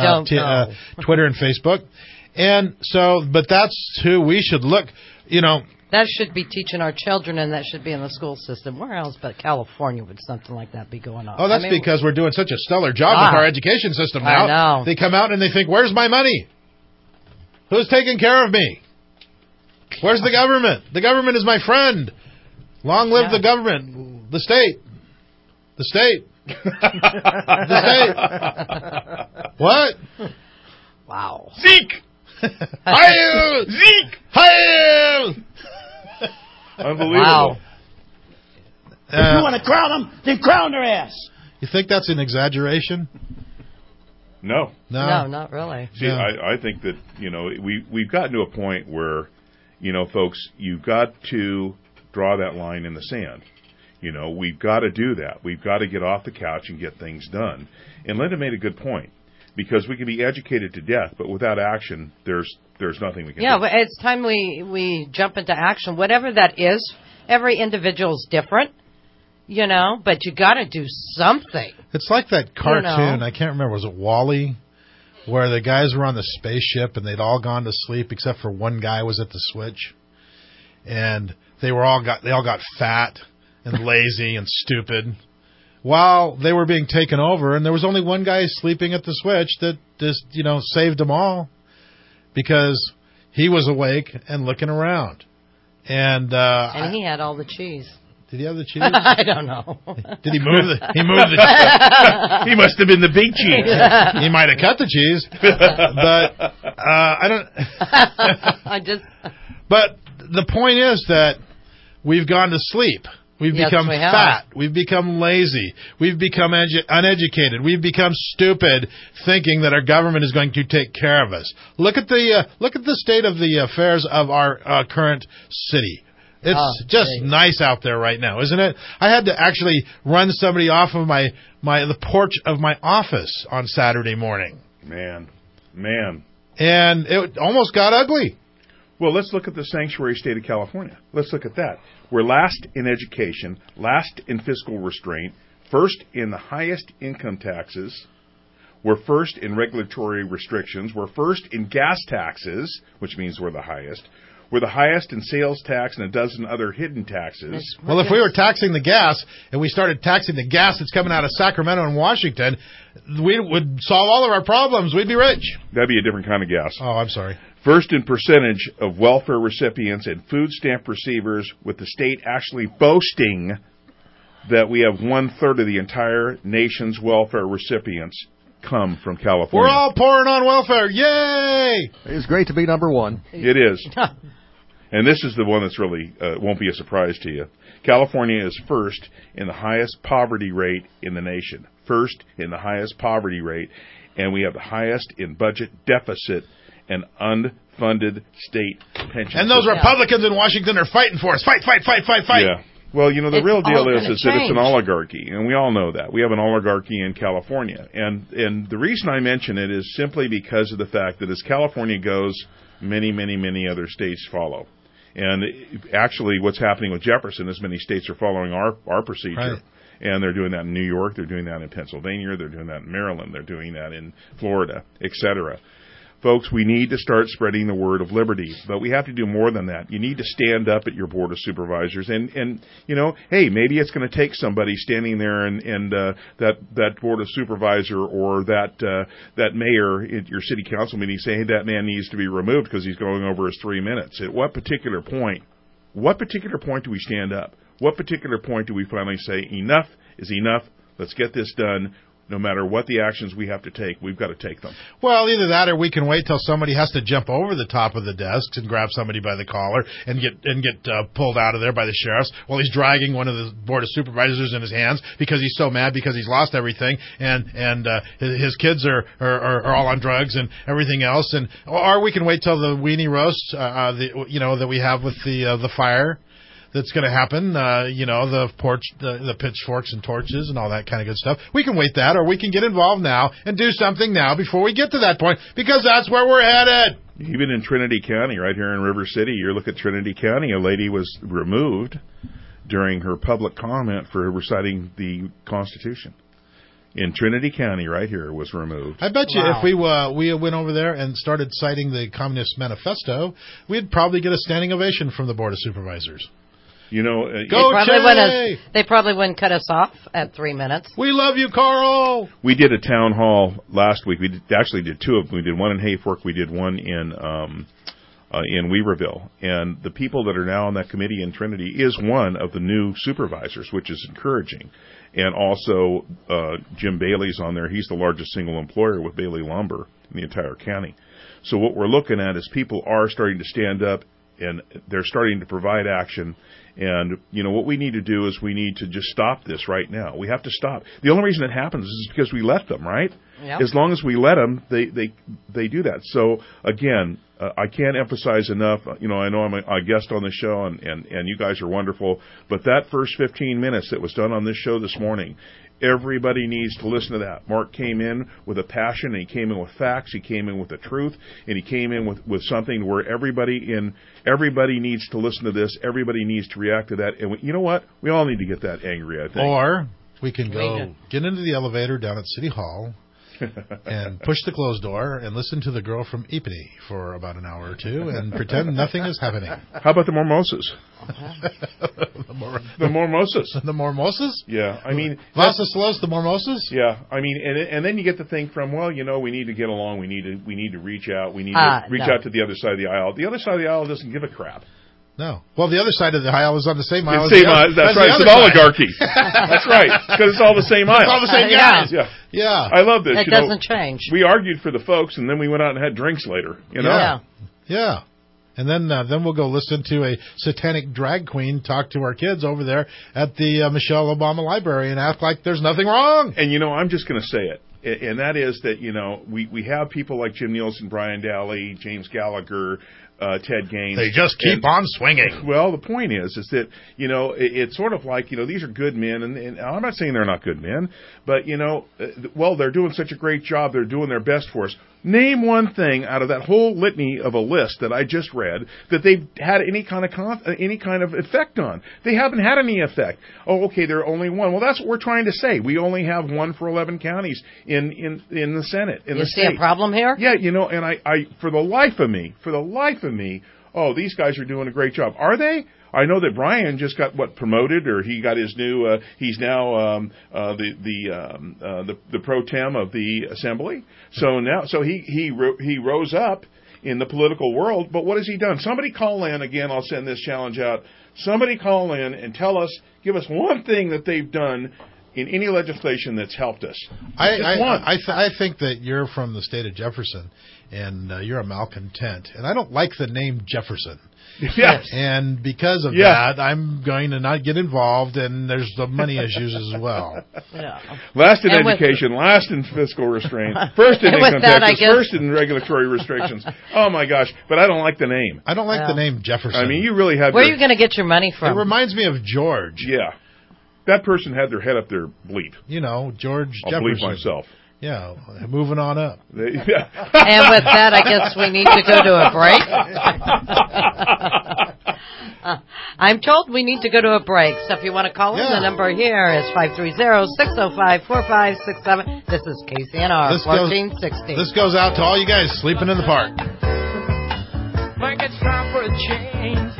and Facebook. And so, but that's who we should look, you know. That should be teaching our children, and that should be in the school system. Where else but California would something like that be going on? Oh, that's because we're doing such a stellar job with our education system now. I know. They come out and they think, where's my money? Who's taking care of me? Where's the government? The government is my friend. Long live the government. The state. The state. The state. What? Wow. Zeke! Heil! Zeke! Heil! Unbelievable. Wow. If you want to crown them, then crown their ass. You think that's an exaggeration? No. No, not really. See, I think that, you know, we've gotten to a point where, you know, folks, you've got to draw that line in the sand. You know, we've got to do that. We've got to get off the couch and get things done. And Linda made a good point. Because we can be educated to death, but without action, there's nothing we can do. Yeah, but it's time we jump into action. Whatever that is, every individual is different, you know, but you got to do something. It's like that cartoon, you know? I can't remember, was it WALL-E? Where the guys were on the spaceship and they'd all gone to sleep except for one guy was at the switch. And they all got fat and lazy and stupid. While they were being taken over, and there was only one guy sleeping at the switch that just, you know, saved them all because he was awake and looking around. And he had all the cheese. Did he have the cheese? I don't know. Did he move the cheese? He must have been the big cheese. He might have cut the cheese. But I don't... But the point is that we've gone to sleep. We've become fat. We've become lazy. We've become uneducated. We've become stupid, thinking that our government is going to take care of us. Look at the state of the affairs of our current city. It's just nice out there right now, isn't it? I had to actually run somebody off of the porch of my office on Saturday morning. Man. And it almost got ugly. Well, let's look at the sanctuary state of California. Let's look at that. We're last in education, last in fiscal restraint, first in the highest income taxes. We're first in regulatory restrictions. We're first in gas taxes, which means we're the highest. We're the highest in sales tax and a dozen other hidden taxes. Well, if we were taxing the gas and we started taxing the gas that's coming out of Sacramento and Washington, we would solve all of our problems. We'd be rich. That'd be a different kind of gas. Oh, I'm sorry. First in percentage of welfare recipients and food stamp receivers, with the state actually boasting that we have 1/3 of the entire nation's welfare recipients come from California. We're all pouring on welfare. Yay! It's great to be number one. It is. And this is the one that's really won't be a surprise to you. California is first in the highest poverty rate in the nation. First in the highest poverty rate. And we have the highest in budget deficit and unfunded state pensions. And those Republicans in Washington are fighting for us. Fight. Yeah. Well, you know, the real deal is that it's an oligarchy, and we all know that. We have an oligarchy in California. And the reason I mention it is simply because of the fact that as California goes, many, many, many other states follow. And actually what's happening with Jefferson is many states are following our procedure. Right. And they're doing that in New York, they're doing that in Pennsylvania, they're doing that in Maryland, they're doing that in Florida, etc. Folks, we need to start spreading the word of liberty, but we have to do more than that. You need to stand up at your board of supervisors, and you know, hey, maybe it's going to take somebody standing there and that board of supervisor or that mayor at your city council meeting saying, hey, that man needs to be removed because he's going over his 3 minutes. At what particular point do we stand up? What particular point do we finally say enough is enough? Let's get this done. no matter what the actions we have to take, we've got to take them. Well, either that or we can wait till somebody has to jump over the top of the desks and grab somebody by the collar and get pulled out of there by the sheriffs while he's dragging one of the Board of Supervisors in his hands because he's so mad because he's lost everything and his kids are all on drugs and everything else. Or we can wait till the weenie roast, that we have with the fire. That's going to happen, the pitchforks and torches and all that kind of good stuff. We can wait that, or we can get involved now and do something now before we get to that point, because that's where we're headed. Even in Trinity County, right here in River City, you look at Trinity County, a lady was removed during her public comment for reciting the Constitution. In Trinity County, right here, was removed. I bet you if we went over there and started citing the Communist Manifesto, we'd probably get a standing ovation from the Board of Supervisors. They probably wouldn't cut us off at 3 minutes. We love you, Carl. We did a town hall last week. We actually did two of them. We did one in Hayfork. We did one in Weaverville. And the people that are now on that committee in Trinity is one of the new supervisors, which is encouraging. And also Jim Bailey's on there. He's the largest single employer with Bailey Lumber in the entire county. So what we're looking at is people are starting to stand up, and they're starting to provide action. And, what we need to do is we need to just stop this right now. We have to stop. The only reason it happens is because we let them, right? Yep. As long as we let them, they do that. So, again, I can't emphasize enough. I know I'm a guest on the show, and you guys are wonderful. But that first 15 minutes that was done on this show this morning, everybody needs to listen to that. Mark came in with a passion, and he came in with facts, he came in with the truth, and he came in with something where everybody needs to listen to this, everybody needs to react to that, and you know what? We all need to get that angry, I think. Or we can get into the elevator down at City Hall and push the closed door and listen to the girl from Ypres for about an hour or two and pretend nothing is happening. How about the Mormosas? The Mormosas. The Mormosas? Yeah, I mean... Vasaslos, the Mormosas? Yeah, I mean, and then you get to think from, we need to get along, we need to reach out, we need to reach out to the other side of the aisle. The other side of the aisle doesn't give a crap. No. Well, the other side of the aisle is on the same aisle. That's right. It's an oligarchy. That's right. Because it's all the same aisle. It's all the same guys. Yeah. I love this. It doesn't change. We argued for the folks, and then we went out and had drinks later. Yeah. And then we'll go listen to a satanic drag queen talk to our kids over there at the Michelle Obama Library and act like there's nothing wrong. And, I'm just going to say it. And that is that, we have people like Jim Nielsen, Brian Daly, James Gallagher, Ted Gaines. They just keep on swinging. Well, the point is that, it's sort of like, these are good men, and I'm not saying they're not good men, but, they're doing such a great job, they're doing their best for us. Name one thing out of that whole litany of a list that I just read that they've had any kind of effect on. They haven't had any effect. Oh, okay, they're only one. Well, that's what we're trying to say. We only have one for 11 counties in the Senate. You see a problem here? Yeah, and I for the life of me, oh, these guys are doing a great job. Are they? I know that Brian just got promoted, or he got his new. He's now the pro tem of the assembly. So he rose up in the political world. But what has he done? Somebody call in again. I'll send this challenge out. Somebody call in and give us one thing that they've done in any legislation that's helped us. I think that you're from the state of Jefferson, and you're a malcontent, and I don't like the name Jefferson. Yes. And because of that, I'm going to not get involved, and there's the money issues as well. Yeah. Last in education, last in fiscal restraint, first in income taxes, first in regulatory restrictions. Oh, my gosh. But I don't like the name. I don't like the name Jefferson. I mean, you really have... Where are you going to get your money from? It reminds me of George. Yeah. That person had their head up their bleep. George I'll Jefferson. Bleep myself. Yeah, moving on up. Yeah. And with that, I guess we need to go to a break. I'm told we need to go to a break. So if you want to call in, the number here is 530-605-4567. This is KCNR 1460. This goes out to all you guys sleeping in the park. Think it's time for a change.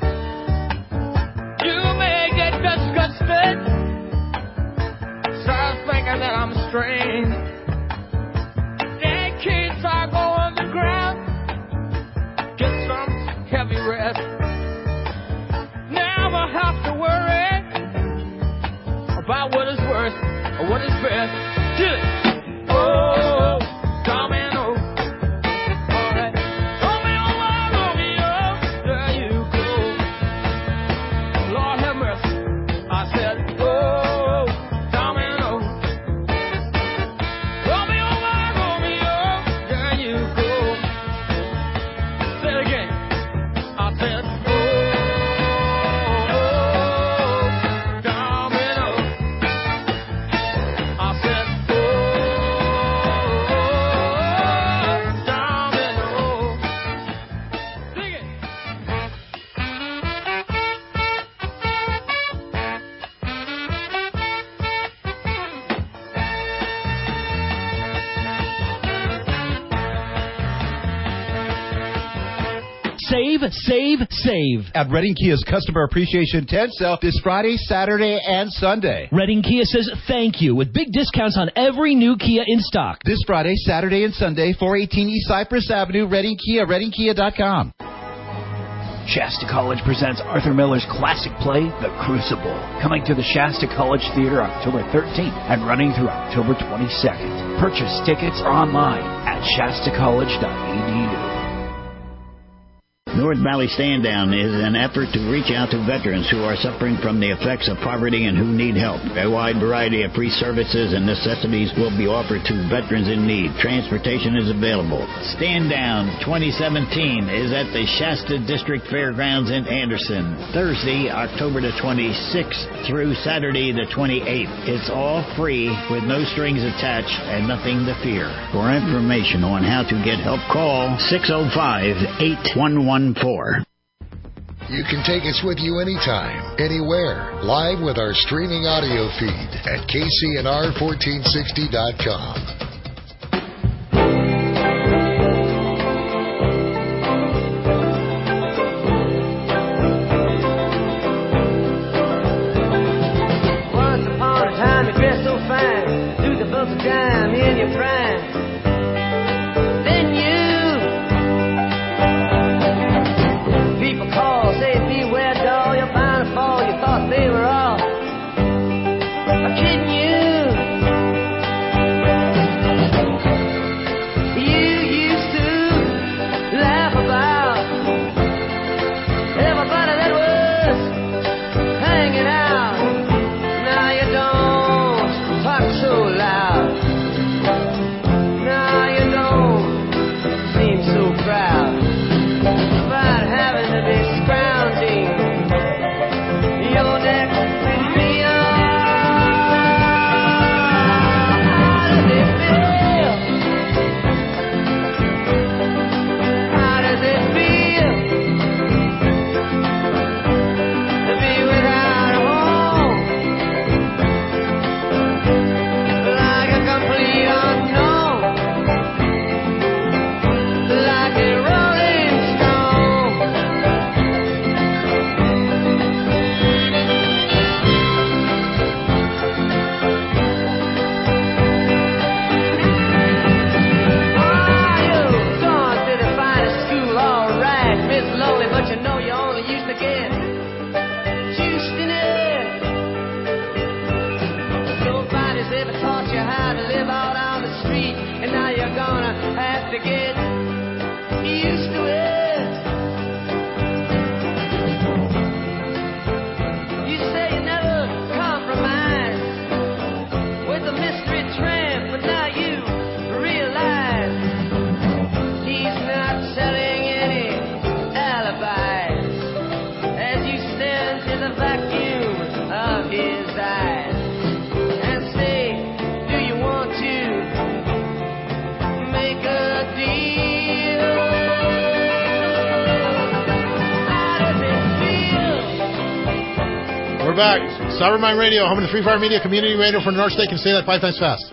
You may get disgusted. Start thinking that I'm strange. Dead kids are going on the ground. Get some heavy rest. Never have to worry about what is worse or what is best. Save at Reading Kia's Customer Appreciation Tent Sale this Friday, Saturday, and Sunday. Reading Kia says thank you with big discounts on every new Kia in stock. This Friday, Saturday, and Sunday, 418 East Cypress Avenue, Reading Kia, readingkia.com. Shasta College presents Arthur Miller's classic play, The Crucible, coming to the Shasta College Theater October 13th and running through October 22nd. Purchase tickets online at shastacollege.edu. North Valley Stand Down is an effort to reach out to veterans who are suffering from the effects of poverty and who need help. A wide variety of free services and necessities will be offered to veterans in need. Transportation is available. Stand Down 2017 is at the Shasta District Fairgrounds in Anderson, Thursday, October the 26th through Saturday the 28th. It's all free with no strings attached and nothing to fear. For information on how to get help, call 605-8114. You can take us with you anytime, anywhere, live with our streaming audio feed at KCNR1460.com. Once upon a time you dressed so fine, threw the bumps of dime in your prime. Then you people call, say beware doll, you're bound to fall. You thought they were all kidding you. You used to laugh about everybody that was hanging out. Now you don't talk so loud. Now you don't seem so proud about having to be scrounging your neck with me. How does it feel to be without a home, like a complete unknown, like a rolling stone? You've gone to the finest school, all right, Miss Lonely, but you know you only used to get juiced in it. Nobody's ever taught you how to live out on the street, and now you're gonna have to get used to it. You say you never compromise with a mystery tramp, but now you realize he's not selling any alibis as you stare into the vacuum of his eyes and say, do you want to make a deal? How does it feel? We're back. Cybermind Radio, home of the Free Fire Media Community Radio for the North State. Can say that 5 times fast.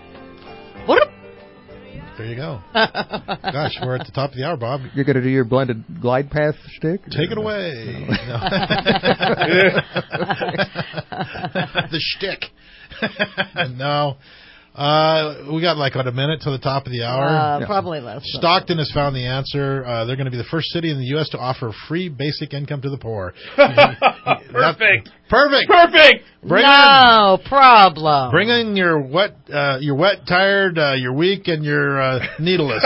There you go. Gosh, we're at the top of the hour, Bob. You're going to do your blended glide path shtick? Take it away. No. The shtick. No. We got like a minute to the top of the hour. Probably less. Stockton has found the answer. They're going to be the first city in the U.S. to offer free basic income to the poor. Perfect. No problem. Bring in your wet, tired, your weak, and your needleless.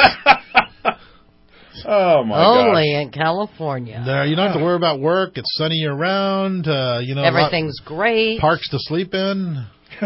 Oh my God! Only in California. There, you don't have to worry about work. It's sunny year round. Everything's great. Parks to sleep in.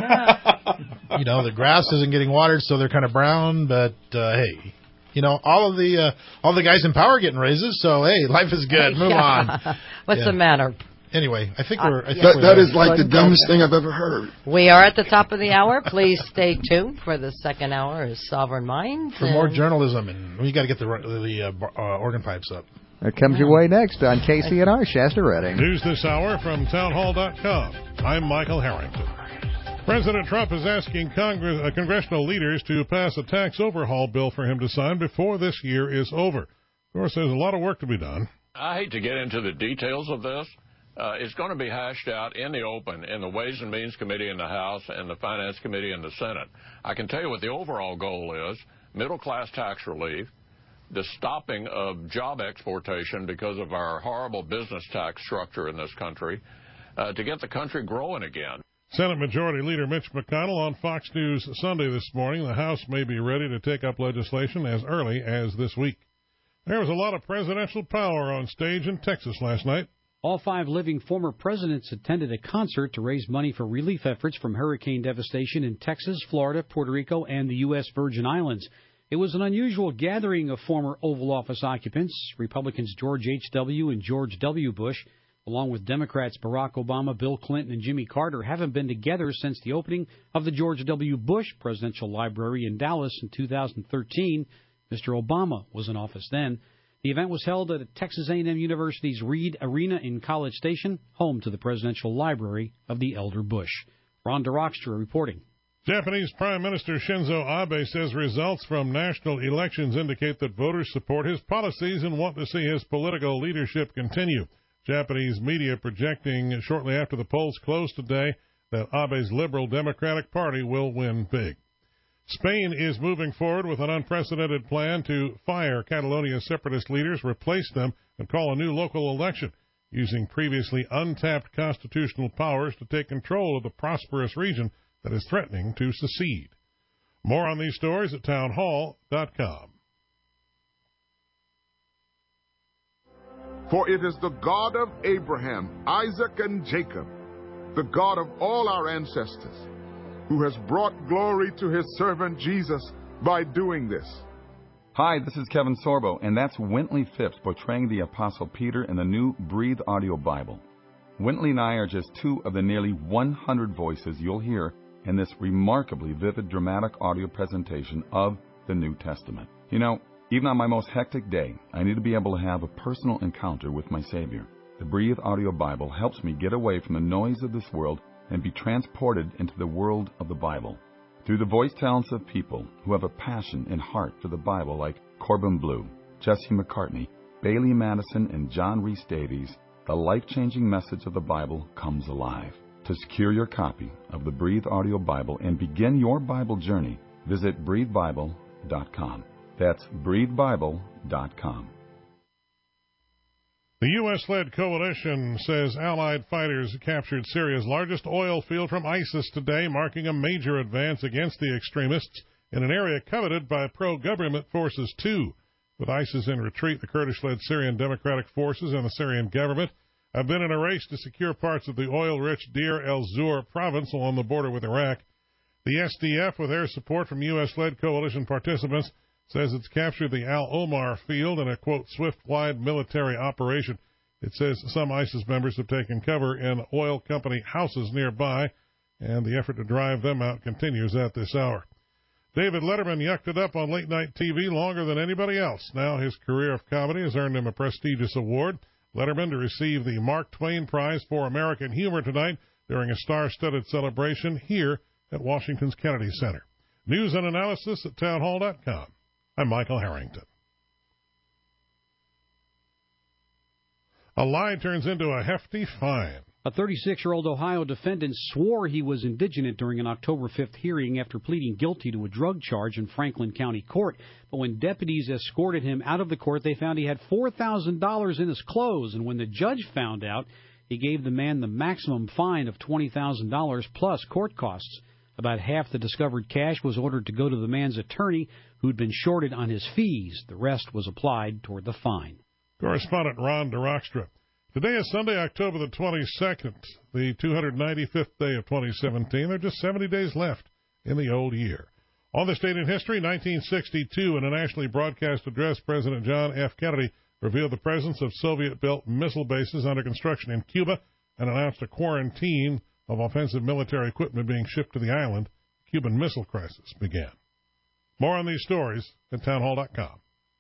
The grass isn't getting watered, so they're kind of brown. But hey, all the guys in power are getting raises. So hey, life is good. Move on. What's the matter? Anyway, I think we're. That is like the dumbest thing I've ever heard. We are at the top of the hour. Please stay tuned for the second hour of Sovereign Minds. For more journalism, and we got to get the organ pipes up. That comes your way next on KCNR Shasta Redding. News this hour from townhall.com. I'm Michael Harrington. President Trump is asking congressional leaders to pass a tax overhaul bill for him to sign before this year is over. Of course, there's a lot of work to be done. I hate to get into the details of this. It's going to be hashed out in the open in the Ways and Means Committee in the House and the Finance Committee in the Senate. I can tell you what the overall goal is: middle-class tax relief, the stopping of job exportation because of our horrible business tax structure in this country, to get the country growing again. Senate Majority Leader Mitch McConnell on Fox News Sunday this morning. The House may be ready to take up legislation as early as this week. There was a lot of presidential power on stage in Texas last night. All 5 living former presidents attended a concert to raise money for relief efforts from hurricane devastation in Texas, Florida, Puerto Rico, and the U.S. Virgin Islands. It was an unusual gathering of former Oval Office occupants, Republicans George H.W. and George W. Bush, along with Democrats Barack Obama, Bill Clinton, and Jimmy Carter, haven't been together since the opening of the George W. Bush Presidential Library in Dallas in 2013. Mr. Obama was in office then. The event was held at Texas A&M University's Reed Arena in College Station, home to the Presidential Library of the elder Bush. Ron DeRockstra reporting. Japanese Prime Minister Shinzo Abe says results from national elections indicate that voters support his policies and want to see his political leadership continue. Japanese media projecting shortly after the polls closed today that Abe's Liberal Democratic Party will win big. Spain is moving forward with an unprecedented plan to fire Catalonia separatist leaders, replace them, and call a new local election, using previously untapped constitutional powers to take control of the prosperous region that is threatening to secede. More on these stories at townhall.com. For it is the God of Abraham, Isaac, and Jacob, the God of all our ancestors, who has brought glory to his servant Jesus by doing this. Hi, this is Kevin Sorbo, and that's Wintley Phipps portraying the Apostle Peter in the new Breathe Audio Bible. Wintley and I are just 2 of the nearly 100 voices you'll hear in this remarkably vivid, dramatic audio presentation of the New Testament. You know, even on my most hectic day, I need to be able to have a personal encounter with my Savior. The Breathe Audio Bible helps me get away from the noise of this world and be transported into the world of the Bible. Through the voice talents of people who have a passion and heart for the Bible like Corbin Bleu, Jesse McCartney, Bailey Madison, and John Rhys Davies, the life-changing message of the Bible comes alive. To secure your copy of the Breathe Audio Bible and begin your Bible journey, visit breathebible.com. That's breathebible.com. The U.S.-led coalition says Allied fighters captured Syria's largest oil field from ISIS today, marking a major advance against the extremists in an area coveted by pro-government forces, too. With ISIS in retreat, the Kurdish-led Syrian Democratic Forces and the Syrian government have been in a race to secure parts of the oil-rich Deir el-Zur province along the border with Iraq. The SDF, with air support from U.S.-led coalition participants, says it's captured the Al-Omar field in a, quote, swift-wide military operation. It says some ISIS members have taken cover in oil company houses nearby, and the effort to drive them out continues at this hour. David Letterman yucked it up on late-night TV longer than anybody else. Now his career of comedy has earned him a prestigious award. Letterman to receive the Mark Twain Prize for American Humor tonight during a star-studded celebration here at Washington's Kennedy Center. News and analysis at townhall.com. I'm Michael Harrington. A lie turns into a hefty fine. A 36-year-old Ohio defendant swore he was indigent during an October 5th hearing after pleading guilty to a drug charge in Franklin County Court. But when deputies escorted him out of the court, they found he had $4,000 in his clothes. And when the judge found out, he gave the man the maximum fine of $20,000 plus court costs. About half the discovered cash was ordered to go to the man's attorney, who'd been shorted on his fees. The rest was applied toward the fine. Correspondent Ron DeRockstra. Today is Sunday, October the 22nd, the 295th day of 2017. There are just 70 days left in the old year. On this date in history, 1962, in a nationally broadcast address, President John F. Kennedy revealed the presence of Soviet-built missile bases under construction in Cuba and announced a quarantine of offensive military equipment being shipped to the island. The Cuban Missile Crisis began. More on these stories at townhall.com.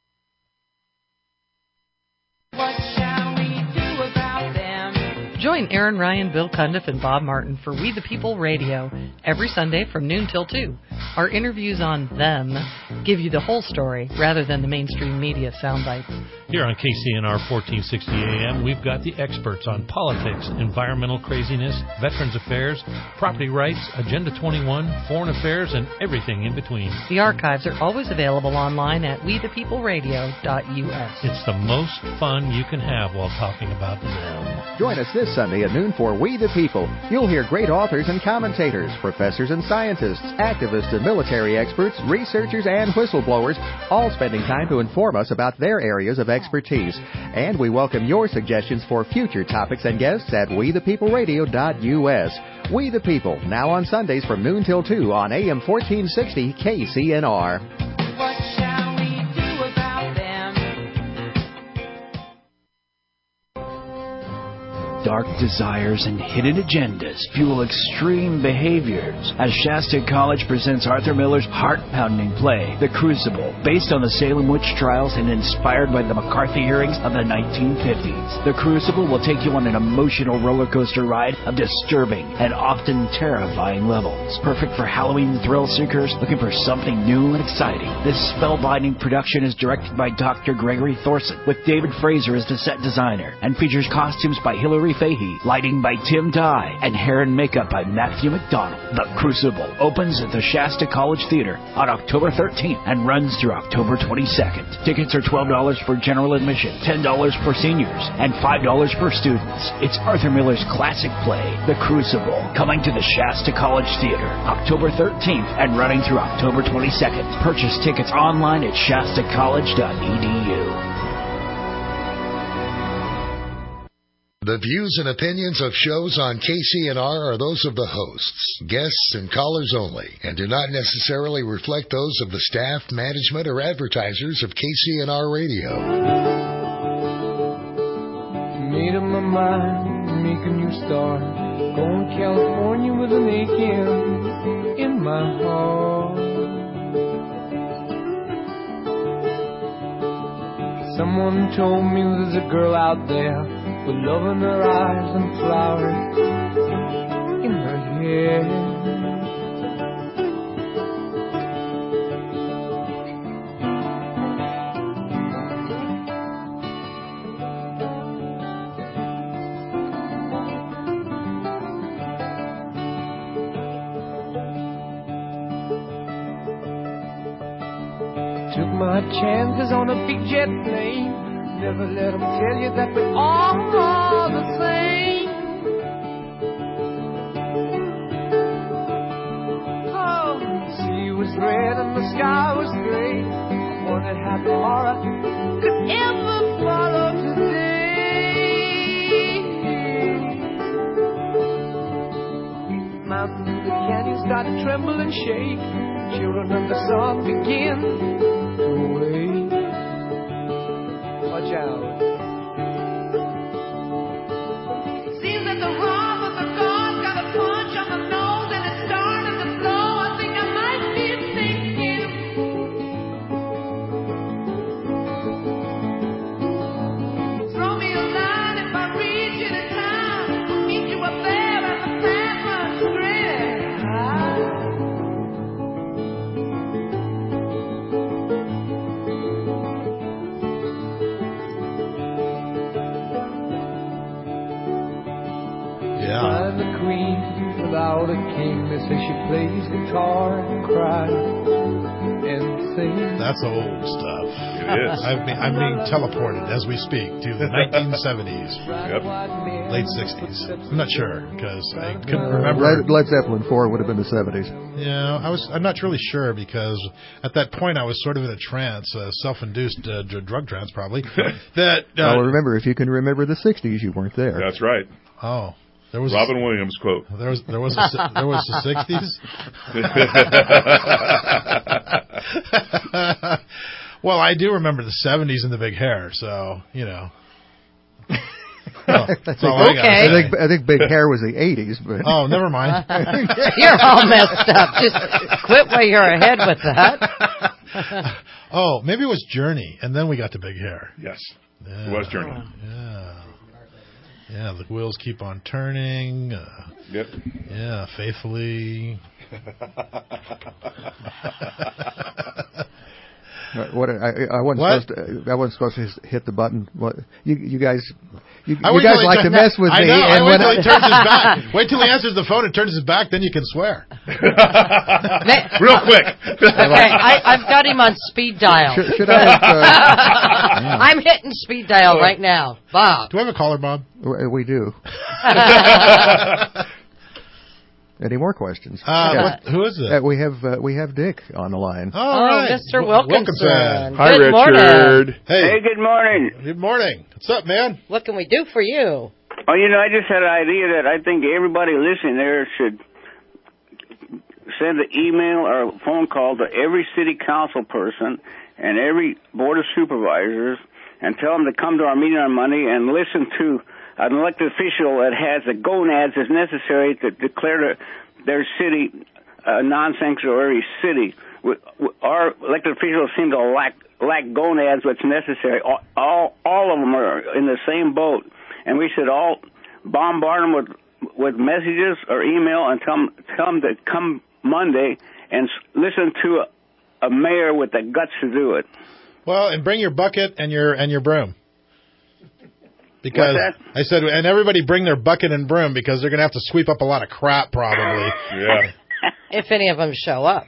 Join Aaron Ryan, Bill Cundiff, and Bob Martin for We the People Radio every Sunday from noon till 2. Our interviews on them give you the whole story rather than the mainstream media sound bites. Here on KCNR 1460 AM, we've got the experts on politics, environmental craziness, veterans affairs, property rights, Agenda 21, foreign affairs, and everything in between. The archives are always available online at wethepeopleradio.us. It's the most fun you can have while talking about them. Join us this Sunday at noon for We the People. You'll hear great authors and commentators, professors and scientists, activists and military experts, researchers and whistleblowers, all spending time to inform us about their areas of expertise. And we welcome your suggestions for future topics and guests at wethepeopleradio.us. We the People, now on Sundays from noon till 2 on AM 1460 KCNR. Dark desires and hidden agendas fuel extreme behaviors as Shasta College presents Arthur Miller's heart-pounding play, The Crucible, based on the Salem witch trials and inspired by the McCarthy hearings of the 1950s. The Crucible will take you on an emotional roller coaster ride of disturbing and often terrifying levels. Perfect for Halloween thrill seekers looking for something new and exciting. This spellbinding production is directed by Dr. Gregory Thorson, with David Fraser as the set designer, and features costumes by Hilary Fahey, lighting by Tim Dye, and hair and makeup by Matthew McDonald. The Crucible opens at the Shasta College Theater on October 13th and runs through October 22nd. Tickets are $12 for general admission, $10 for seniors, and $5 for students. It's Arthur Miller's classic play, The Crucible, coming to the Shasta College Theater October 13th and running through October 22nd. Purchase tickets online at shastacollege.edu. The views and opinions of shows on KCNR are those of the hosts, guests, and callers only, and do not necessarily reflect those of the staff, management, or advertisers of KCNR Radio. Made up my mind to make a new start. Going to California with an aching in my heart. Someone told me there's a girl out there with love in her eyes and flowers in her hair. Took my chances on a big jet plane. Never let them tell you that we're all the same. Oh, the sea was red and the sky was gray. I wondered how tomorrow could ever follow today. Mountains and canyons start to tremble and shake. Children of the sun begin to wake. Watch out. Seems that the rock of the God got a punch on the nose and it started to blow. I think I might be thinking. Throw me a line if I reach you in time. I'll meet you up there at the Pathfinder Strip. plays guitar and cries and sings. That's old stuff. It is. I'm being teleported as we speak to the 1970s. Yep. Late 60s. I'm not sure because I couldn't remember. Led Zeppelin 4 would have been the 70s. Yeah, I'm not really sure because at that point I was sort of in a trance, self-induced drug trance probably. Well, remember, if you can remember the 60s, you weren't there. That's right. Oh. There was Robin Williams quote. There was the 60s. Well, I do remember the 70s and the big hair, so you know. That's all I think big hair was the 80s, but oh, never mind. You're all messed up. Just quit while you're ahead with that. Oh, maybe it was Journey, and then we got to big hair. Yes, yeah. It was Journey. Yeah, the wheels keep on turning. Yep. Yeah, faithfully. What I wasn't supposed to hit the button. What you guys like to mess with me. I wait till he turns his back. Wait till he answers the phone and turns his back, then you can swear. Real quick. Okay, I've got him on speed dial. Should I? I'm hitting speed dial right now, Bob. Do we have a caller, Bob? We do. Any more questions? Who is it? We have Dick on the line. Right. Mr. Wilkinson. Hi, Good Richard. morning. Hey, good morning. Good morning. What's up, man? What can we do for you? Oh, I just had an idea that I think everybody listening there should send an email or a phone call to every city council person and every board of supervisors and tell them to come to our meeting on Monday and listen to an elected official that has the gonads as necessary to declare their city a non-sanctuary city. Our elected officials seem to lack gonads, what's necessary. All of them are in the same boat, and we should all bombard them with messages or email and tell them to come Monday and listen to a mayor with the guts to do it. Well, and bring your bucket and your broom. Because I said, and everybody bring their bucket and broom because they're going to have to sweep up a lot of crap probably. Yeah. If any of them show up.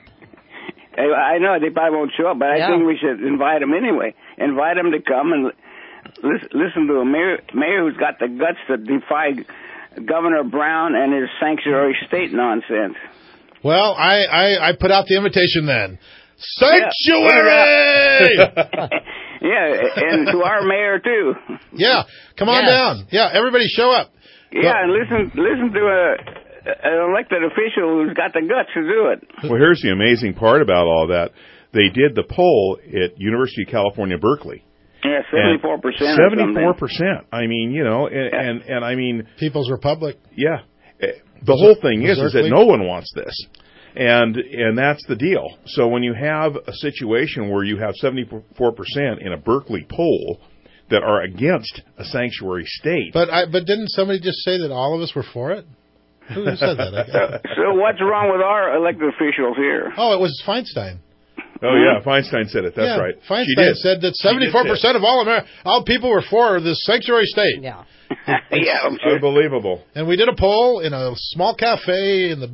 I know they probably won't show up, but I think we should invite them anyway. Invite them to come and listen to a mayor who's got the guts to defy Governor Brown and his sanctuary state nonsense. Well, I put out the invitation then. Sanctuary! Yeah, and to our mayor too. Yeah, come on down. Yeah, everybody show up. Yeah, and listen to an elected official who's got the guts to do it. Well, here's the amazing part about all that. They did the poll at University of California, Berkeley. Yeah, 74%. 74%. I mean, and I mean, People's Republic. Yeah. The whole thing is that no one wants this. And that's the deal. So when you have a situation where you have 74% in a Berkeley poll that are against a sanctuary state. But didn't somebody just say that all of us were for it? Who said that? So what's wrong with our elected officials here? Oh, it was Feinstein. Oh, yeah, Feinstein said it. That's right. Feinstein said that 74% of all people were for this sanctuary state. Yeah. Yeah, unbelievable. And we did a poll in a small cafe in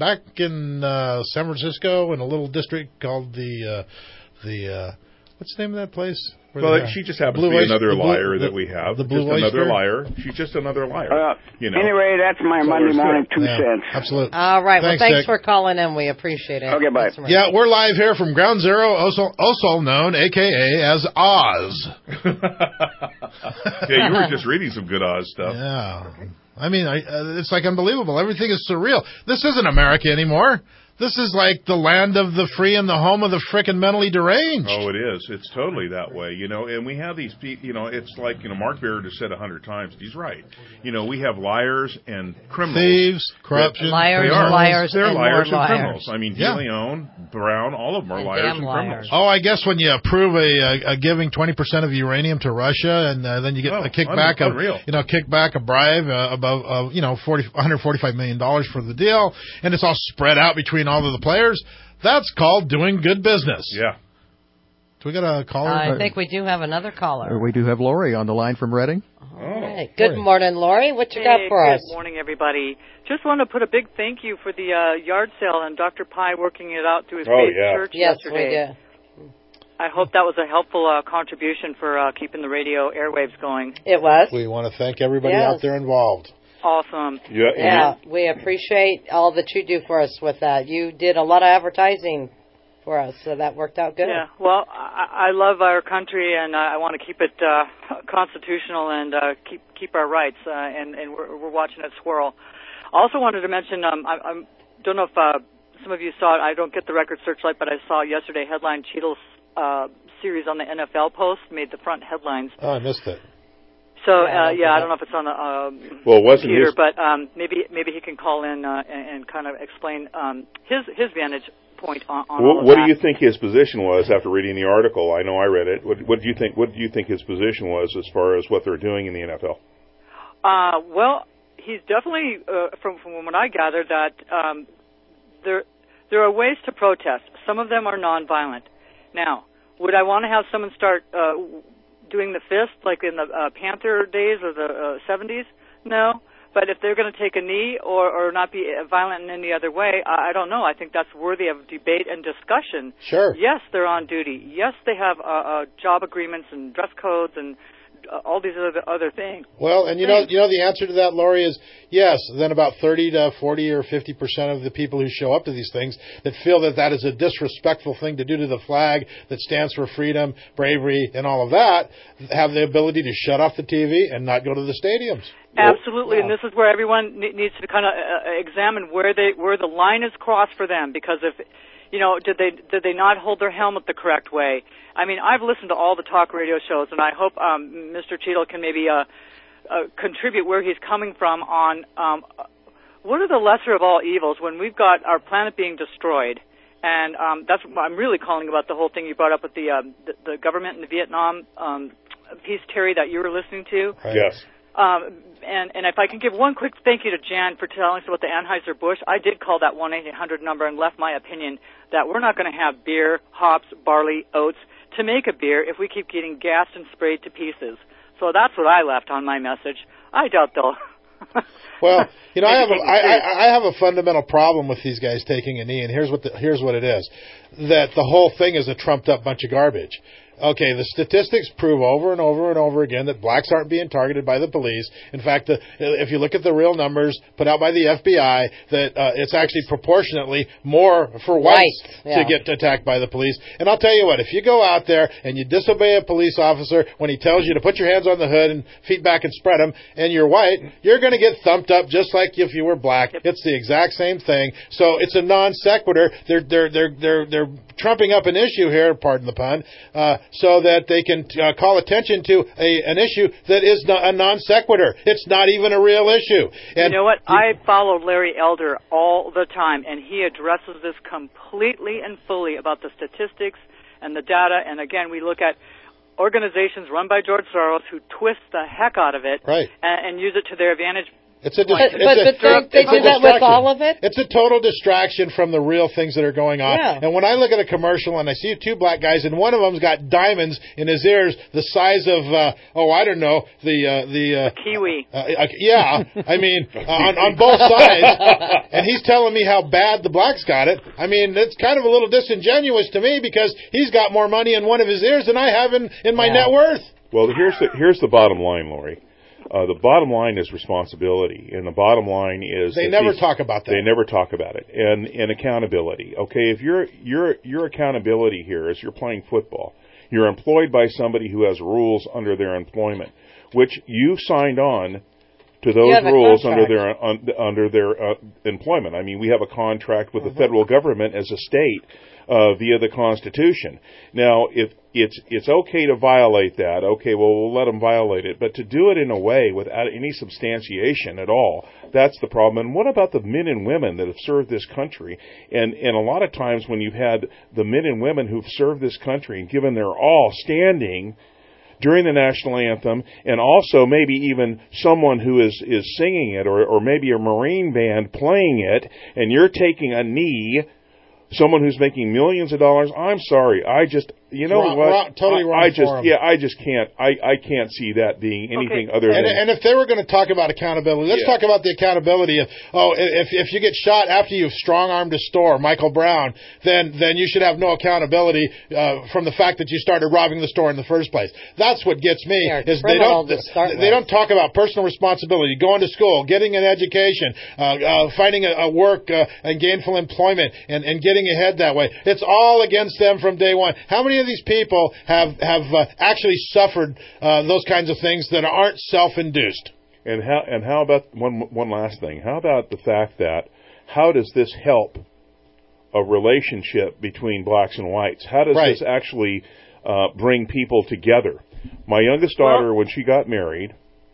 San Francisco in a little district called the what's the name of that place? Well, she just happens to be another liar that we have. The Blue Oyster. Another liar. She's just another liar. Anyway, that's my Monday morning 2 cents. Absolutely. All right. Thanks, thanks for calling in. We appreciate it. Okay, bye. Yeah, we're live here from Ground Zero, also known, a.k.a. as Oz. Yeah, you were just reading some good Oz stuff. Yeah. I mean, it's like unbelievable. Everything is surreal. This isn't America anymore. This is like the land of the free and the home of the frickin' mentally deranged. Oh, it is. It's totally that way, and we have these people, it's like, Mark Barrett has said 100 times, he's right. We have liars and criminals. Thieves, corruption. Liars, They're and liars more and liars. criminals. I mean, DeLeon, Brown, all of them are liars and criminals. Oh, I guess when you approve a giving 20% of uranium to Russia and then you get a kickback a bribe above $145 million for the deal, and it's all spread out between all of the players, that's called doing good business. Yeah. Do we got a caller? I think we do have another caller. We do have Lori on the line from Reading. All right. Good morning, Lori. What you got for us? Good morning, everybody. Just want to put a big thank you for the yard sale and Dr. Pye working it out through his faith church yesterday. Yes, we did. I hope that was a helpful contribution for keeping the radio airwaves going. It was. We want to thank everybody out there involved. Awesome. Yeah, we appreciate all that you do for us with that. You did a lot of advertising for us, so that worked out good. Yeah, well, I love our country, and I want to keep it constitutional and keep our rights, and we're watching it swirl. I also wanted to mention, I don't know if some of you saw it. I don't get the Record Searchlight, but I saw yesterday headline Cheadle's series on the NFL Post made the front headlines. Oh, I missed it. So I don't know if it's on the computer, but maybe he can call in and kind of explain his vantage point on all of what that. do you think his position was after reading the article? I know I read it. What do you think? What do you think his position was as far as what they're doing in the NFL? Well, he's definitely from what I gathered that there are ways to protest. Some of them are nonviolent. Now, would I want to have someone start doing the fist like in the Panther days or the 70s? No. But if they're going to take a knee or not be violent in any other way, I don't know. I think that's worthy of debate and discussion. Sure. Yes, they're on duty. Yes, they have job agreements and dress codes and all these other things. Well, and you know the answer to that, Lori, is yes. Then about 30 to 40 or 50% of the people who show up to these things that feel that is a disrespectful thing to do to the flag that stands for freedom, bravery, and all of that have the ability to shut off the TV and not go to the stadiums. Absolutely, and this is where everyone needs to kind of examine where the line is crossed for them, because if did they not hold their helmet the correct way? I mean, I've listened to all the talk radio shows, and I hope Mr. Cheadle can maybe contribute where he's coming from on what are the lesser of all evils when we've got our planet being destroyed. And that's what I'm really calling about the whole thing you brought up with the government in the Vietnam piece, Terry, that you were listening to. Right. Yes. And if I can give one quick thank you to Jan for telling us about the Anheuser-Busch, I did call that 1-800 number and left my opinion that we're not going to have beer, hops, barley, oats to make a beer if we keep getting gassed and sprayed to pieces. So that's what I left on my message. I doubt they'll. Well, I have a fundamental problem with these guys taking a knee, and here's what it is: that the whole thing is a trumped up bunch of garbage. Okay, the statistics prove over and over and over again that blacks aren't being targeted by the police. In fact, if you look at the real numbers put out by the FBI, that it's actually proportionately more for whites to get attacked by the police. And I'll tell you what, if you go out there and you disobey a police officer when he tells you to put your hands on the hood and feet back and spread them, and you're white, you're going to get thumped up just like if you were black. It's the exact same thing. So it's a non sequitur. They're trumping up an issue here, pardon the pun, so that they can call attention to an issue that is a non sequitur. It's not even a real issue. And you know what? I follow Larry Elder all the time, and he addresses this completely and fully about the statistics and the data. And again, we look at organizations run by George Soros who twist the heck out of it and use it to their advantage. But they do that with all of it? It's a total distraction from the real things that are going on. Yeah. And when I look at a commercial and I see two black guys and one of them's got diamonds in his ears the size of, I don't know, the kiwi. I mean, on both sides. And he's telling me how bad the blacks got it. I mean, it's kind of a little disingenuous to me because he's got more money in one of his ears than I have in my net worth. Well, here's the bottom line, Lori. The bottom line is responsibility, and the bottom line is they never talk about that. They never talk about it, and accountability. Okay, if your accountability here is you're playing football, you're employed by somebody who has rules under their employment, which you signed on to those rules under their employment. I mean, we have a contract with the federal government as a state via the Constitution. Now, if it's okay to violate that, okay, well, we'll let them violate it. But to do it in a way without any substantiation at all, that's the problem. And what about the men and women that have served this country? And a lot of times when you've had the men and women who've served this country and given their all standing during the national anthem, and also maybe even someone who is singing it, or maybe a Marine band playing it, and you're taking a knee someone who's making millions of dollars, I'm sorry. I just, you know what? Totally wrong I just, for 'em. yeah, I just can't. I can't see that being anything other than. And if they were going to talk about accountability, let's talk about the accountability of, if you get shot after you've strong-armed a store, Michael Brown, then you should have no accountability from the fact that you started robbing the store in the first place. That's what gets me. Is they don't talk about personal responsibility, going to school, getting an education, finding a work and gainful employment, and getting ahead that way. It's all against them from day one. How many of these people have actually suffered those kinds of things that aren't self-induced? And how about one last thing? How about the fact that how does this help a relationship between blacks and whites? How does this actually bring people together? My youngest daughter, when she got married,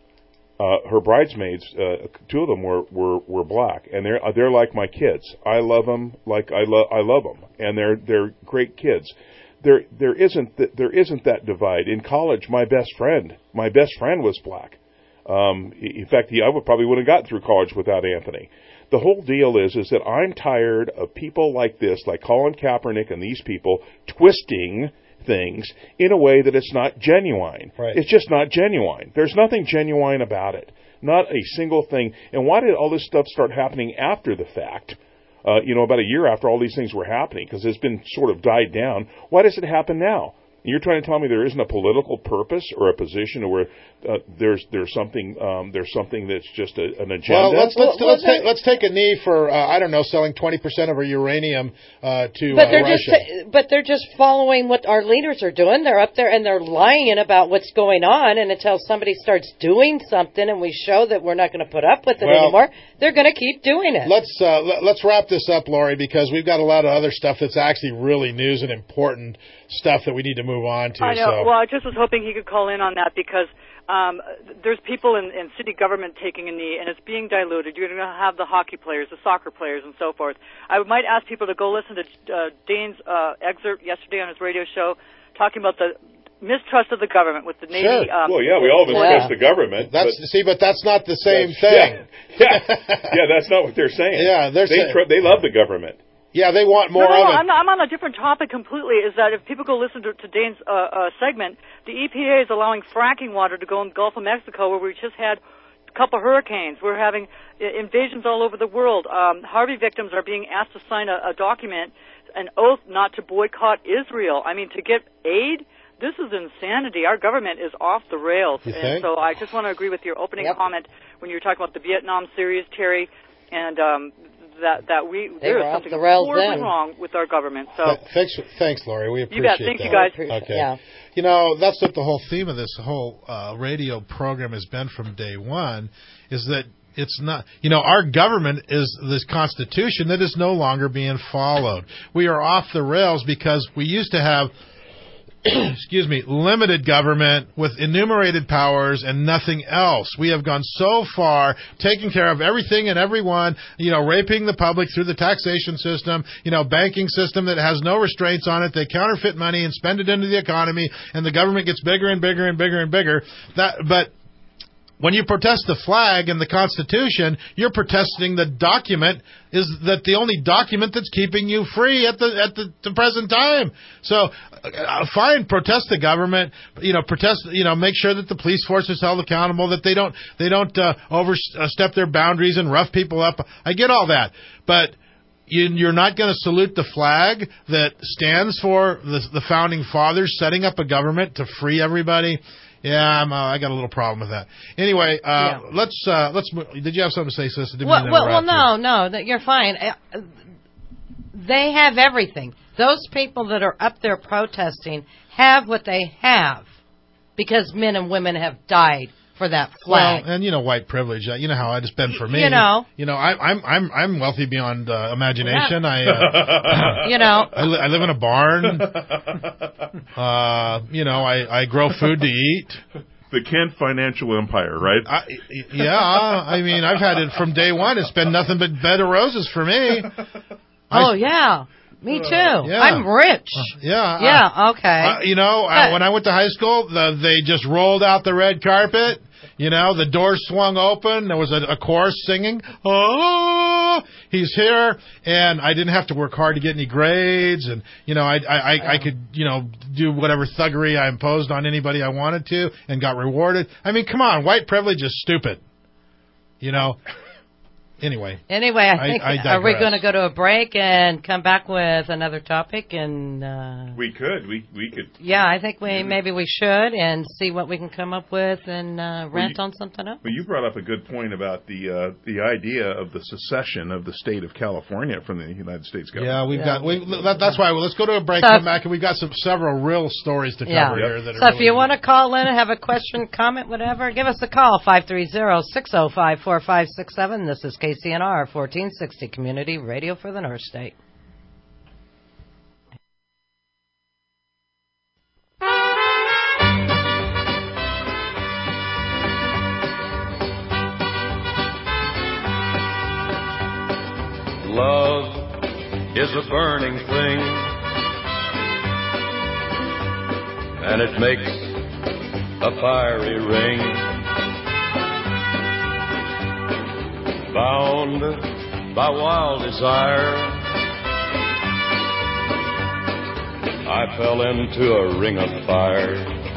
her bridesmaids, two of them were black, and they're like my kids. I love them like I love them, and they're great kids. There isn't that divide in college. My best friend was black. In fact, I probably wouldn't have gotten through college without Anthony. The whole deal is that I'm tired of people like this, like Colin Kaepernick and these people, twisting things in a way that it's not genuine. Right. It's just not genuine. There's nothing genuine about it. Not a single thing. And why did all this stuff start happening after the fact? About a year after all these things were happening, because it's been sort of died down. Why does it happen now? You're trying to tell me there isn't a political purpose or a position where there's something that's just an agenda. Well, let's take a knee for selling 20% of our uranium to Russia. But they're just following what our leaders are doing. They're up there and they're lying about what's going on. And until somebody starts doing something and we show that we're not going to put up with it anymore, they're going to keep doing it. Let's wrap this up, Lori, because we've got a lot of other stuff that's actually really news and important stuff that we need to move on to. I know. Well, I just was hoping he could call in on that because there's people in city government taking a knee, and it's being diluted. You're going to have the hockey players, the soccer players, and so forth. I might ask people to go listen to Dane's excerpt yesterday on his radio show talking about the mistrust of the government with the Navy. Sure. We all mistrust the government. But that's not the same thing. Yeah, that's not what they're saying. Yeah, they love the government. Yeah, they want more of it. I'm on a different topic completely, is that if people go listen to Dane's segment, the EPA is allowing fracking water to go in the Gulf of Mexico, where we just had a couple of hurricanes. We're having invasions all over the world. Harvey victims are being asked to sign a document, an oath not to boycott Israel. I mean, to get aid? This is insanity. Our government is off the rails. And so I just want to agree with your opening comment when you were talking about the Vietnam series, Terry, and that there is something horribly wrong with our government. So thanks, Lori. We appreciate that. Thank you, guys. Okay. Yeah. That's what the whole theme of this whole radio program has been from day one, is that it's not, our government is this Constitution that is no longer being followed. We are off the rails because we used to have limited government with enumerated powers and nothing else. We have gone so far taking care of everything and everyone, raping the public through the taxation system, banking system that has no restraints on it. They counterfeit money and spend it into the economy, and the government gets bigger and bigger and bigger and bigger. But when you protest the flag and the Constitution, you're protesting the document. Is that the only document that's keeping you free at the present time? So, fine, protest the government. Protest. Make sure that the police force is held accountable. That they don't overstep their boundaries and rough people up. I get all that, but you're not going to salute the flag that stands for the founding fathers setting up a government to free everybody. Yeah, I got a little problem with that. Anyway, let's. Did you have something to say, sister? No, you're fine. They have everything. Those people that are up there protesting have what they have because men and women have died for that flag. Well, and white privilege. You know how it's been for me. I'm wealthy beyond imagination. Yeah. I live in a barn. I grow food to eat. The Kent Financial Empire, right? I've had it from day one. It's been nothing but bed of roses for me. Me too. I'm rich. Okay. When I went to high school, they just rolled out the red carpet. You know, the doors swung open. There was a chorus singing. Oh, he's here. And I didn't have to work hard to get any grades. And, you know, I could, you know, do whatever thuggery I imposed on anybody I wanted to and got rewarded. I mean, come on. White privilege is stupid. You know. Anyway, I think, are we going to go to a break and come back with another topic? And we could. We could. Yeah, I think maybe we should and see what we can come up with and rant on something else. Well, you brought up a good point about the idea of the secession of the state of California from the United States government. Yeah, that's why. Well, let's go to a break, come back, and we've got several real stories to cover here. That so if you want to call in and have a question, comment, whatever, give us a call, 530-605-4567. This is KCNR 1460 Community Radio for the North State. Love is a burning thing, and it makes a fiery ring. Bound by wild desire, I fell into a ring of fire.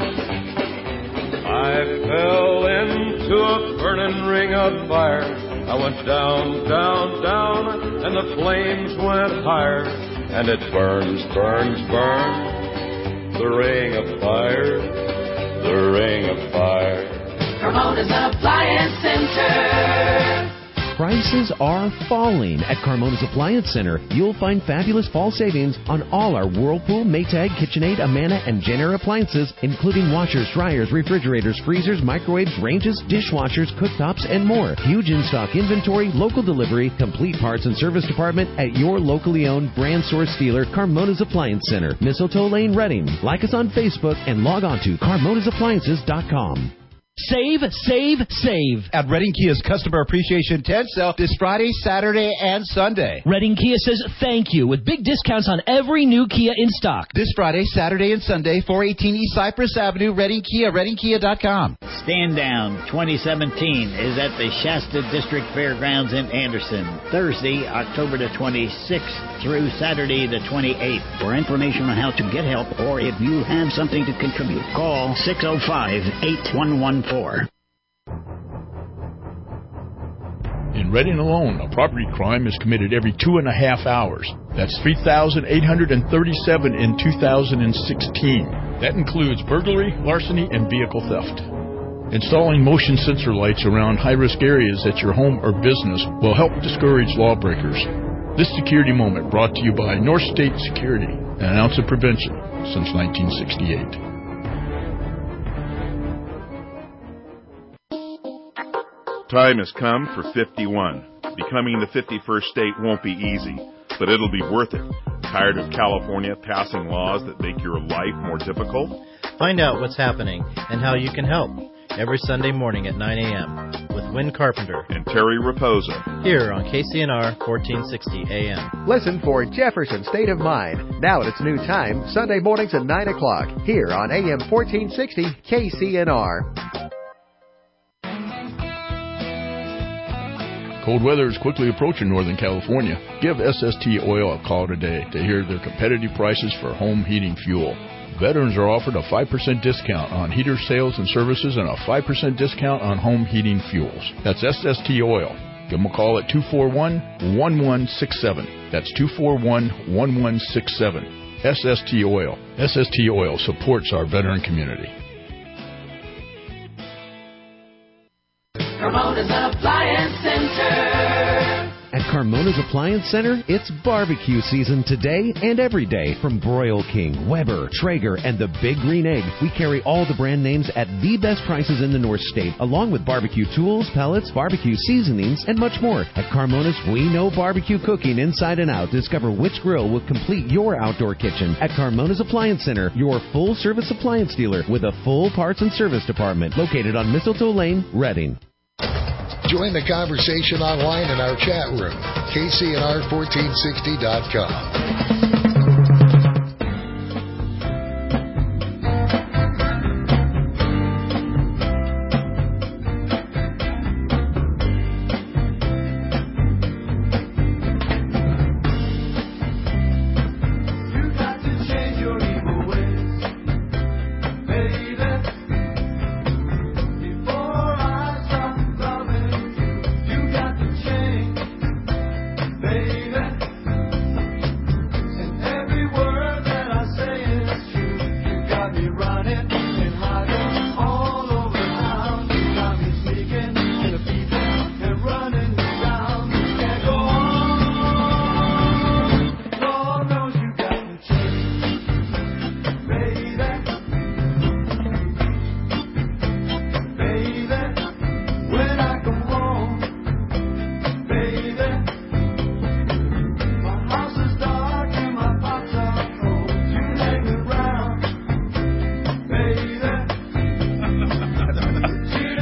I fell into a burning ring of fire. I went down, down, down, and the flames went higher. And it burns, burns, burns, the ring of fire, the ring of fire. Carmona's Appliance Center. Prices are falling. At Carmona's Appliance Center, you'll find fabulous fall savings on all our Whirlpool, Maytag, KitchenAid, Amana, and Jenner appliances, including washers, dryers, refrigerators, freezers, microwaves, ranges, dishwashers, cooktops, and more. Huge in-stock inventory, local delivery, complete parts and service department at your locally owned brand source dealer, Carmona's Appliance Center, Mistletoe Lane, Reading. Like us on Facebook and log on to CarmonasAppliances.com. Save, save, save at Reading Kia's Customer Appreciation Tent Sale this Friday, Saturday, and Sunday. Reading Kia says thank you with big discounts on every new Kia in stock. This Friday, Saturday, and Sunday, 418 East Cypress Avenue, Reading Kia, ReadingKia.com. Stand Down 2017 is at the Shasta District Fairgrounds in Anderson, Thursday, October the 26th through Saturday the 28th. For information on how to get help or if you have something to contribute, call 605-8114. In Reading alone, a property crime is committed every 2.5 hours. That's 3,837 in 2016. That includes burglary, larceny, and vehicle theft. Installing motion sensor lights around high-risk areas at your home or business will help discourage lawbreakers. This security moment brought to you by North State Security, an ounce of prevention since 1968. Time has come for 51. Becoming the 51st state won't be easy, but it'll be worth it. Tired of California passing laws that make your life more difficult? Find out what's happening and how you can help every Sunday morning at 9 a.m. with Win Carpenter and Terry Raposa here on KCNR 1460 AM. Listen for Jefferson State of Mind, now at its new time, Sunday mornings at 9 o'clock, here on AM 1460 KCNR. Cold weather is quickly approaching Northern California. Give SST Oil a call today to hear their competitive prices for home heating fuel. Veterans are offered a 5% discount on heater sales and services and a 5% discount on home heating fuels. That's SST Oil. Give them a call at 241-1167. That's 241-1167. SST Oil. SST Oil supports our veteran community. Carmona's Appliance Center. At Carmona's Appliance Center, it's barbecue season today and every day. From Broil King, Weber, Traeger, and the Big Green Egg, we carry all the brand names at the best prices in the North State, along with barbecue tools, pellets, barbecue seasonings, and much more. At Carmona's, we know barbecue cooking inside and out. Discover which grill will complete your outdoor kitchen. At Carmona's Appliance Center, your full-service appliance dealer with a full parts and service department located on Mistletoe Lane, Reading. Join the conversation online in our chat room, KCNR1460.com.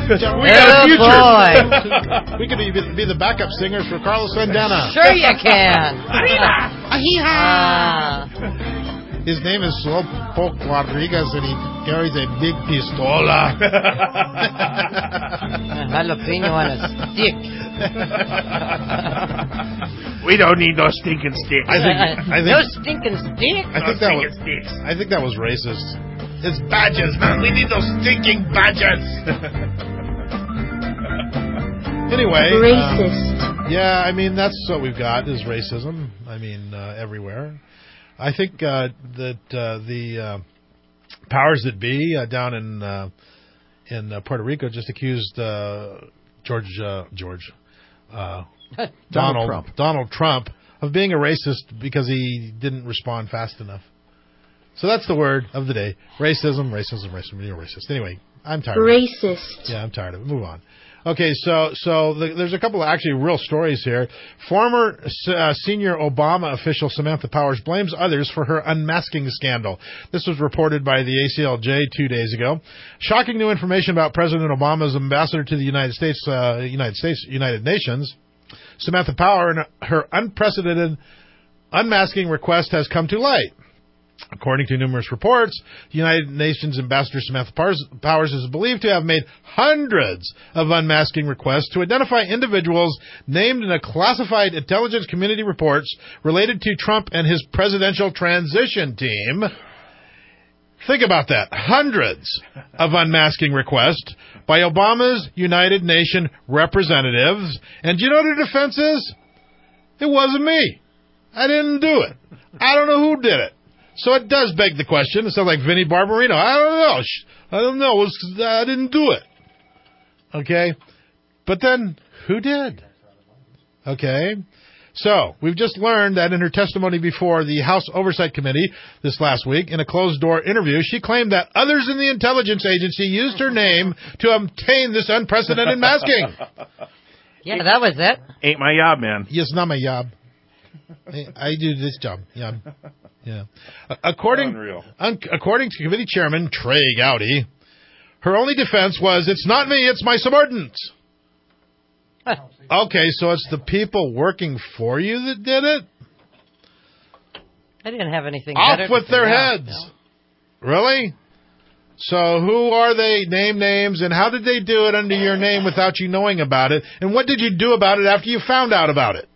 We got a future. We could be the backup singers for Carlos Santana. Sure you can. His name is Slowpoke Rodriguez, and he carries a big pistola. Jalapeno on a stick. We don't need no stinking sticks. I think no stinking sticks. I think that was racist. It's badges, man. We need those stinking badges. Anyway, racist. Yeah, I mean that's what we've got is racism. I mean everywhere. I think that the powers that be down in Puerto Rico just accused Donald Trump of being a racist because he didn't respond fast enough. So that's the word of the day: racism. You're racist. Anyway, I'm tired. Racist. Yeah, I'm tired of it. Move on. Okay, so there's a couple of actually real stories here. Former senior Obama official Samantha Powers blames others for her unmasking scandal. This was reported by the ACLJ 2 days ago. Shocking new information about President Obama's ambassador to the United Nations. Samantha Power and her unprecedented unmasking request has come to light. According to numerous reports, the United Nations Ambassador Samantha Powers is believed to have made hundreds of unmasking requests to identify individuals named in a classified intelligence community reports related to Trump and his presidential transition team. Think about that. Hundreds of unmasking requests by Obama's United Nations representatives. And do you know what her defense is? It wasn't me. I didn't do it. I don't know who did it. So it does beg the question. It sounds like Vinnie Barbarino. I don't know. I didn't do it. Okay? But then, who did? Okay? So, we've just learned that in her testimony before the House Oversight Committee this last week, in a closed-door interview, she claimed that others in the intelligence agency used her name to obtain this unprecedented masking. Yeah, that was it. Ain't my job, man. Yes, not my job. I do this job. Yeah. Yeah. According to committee chairman Trey Gowdy, her only defense was, it's not me, it's my subordinates. Okay, so it's the people working for you that did it? I didn't have anything off better with to their say. heads. No. Really? So who are they? Name names, and how did they do it under your name without you knowing about it? And what did you do about it after you found out about it?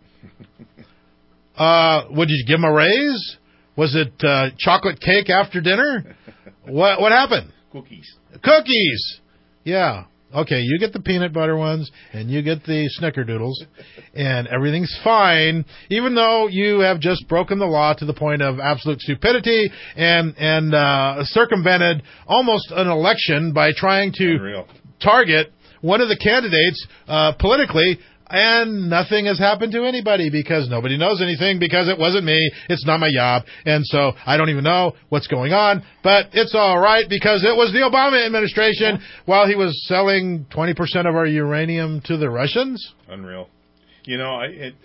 Would you give them a raise? Was it chocolate cake after dinner? What happened? Cookies. Yeah. Okay, you get the peanut butter ones, and you get the snickerdoodles, and everything's fine, even though you have just broken the law to the point of absolute stupidity and circumvented almost an election by trying to target one of the candidates politically. And nothing has happened to anybody because nobody knows anything because it wasn't me. It's not my job. And so I don't even know what's going on. But it's all right because it was the Obama administration while he was selling 20% of our uranium to the Russians. Unreal. You know,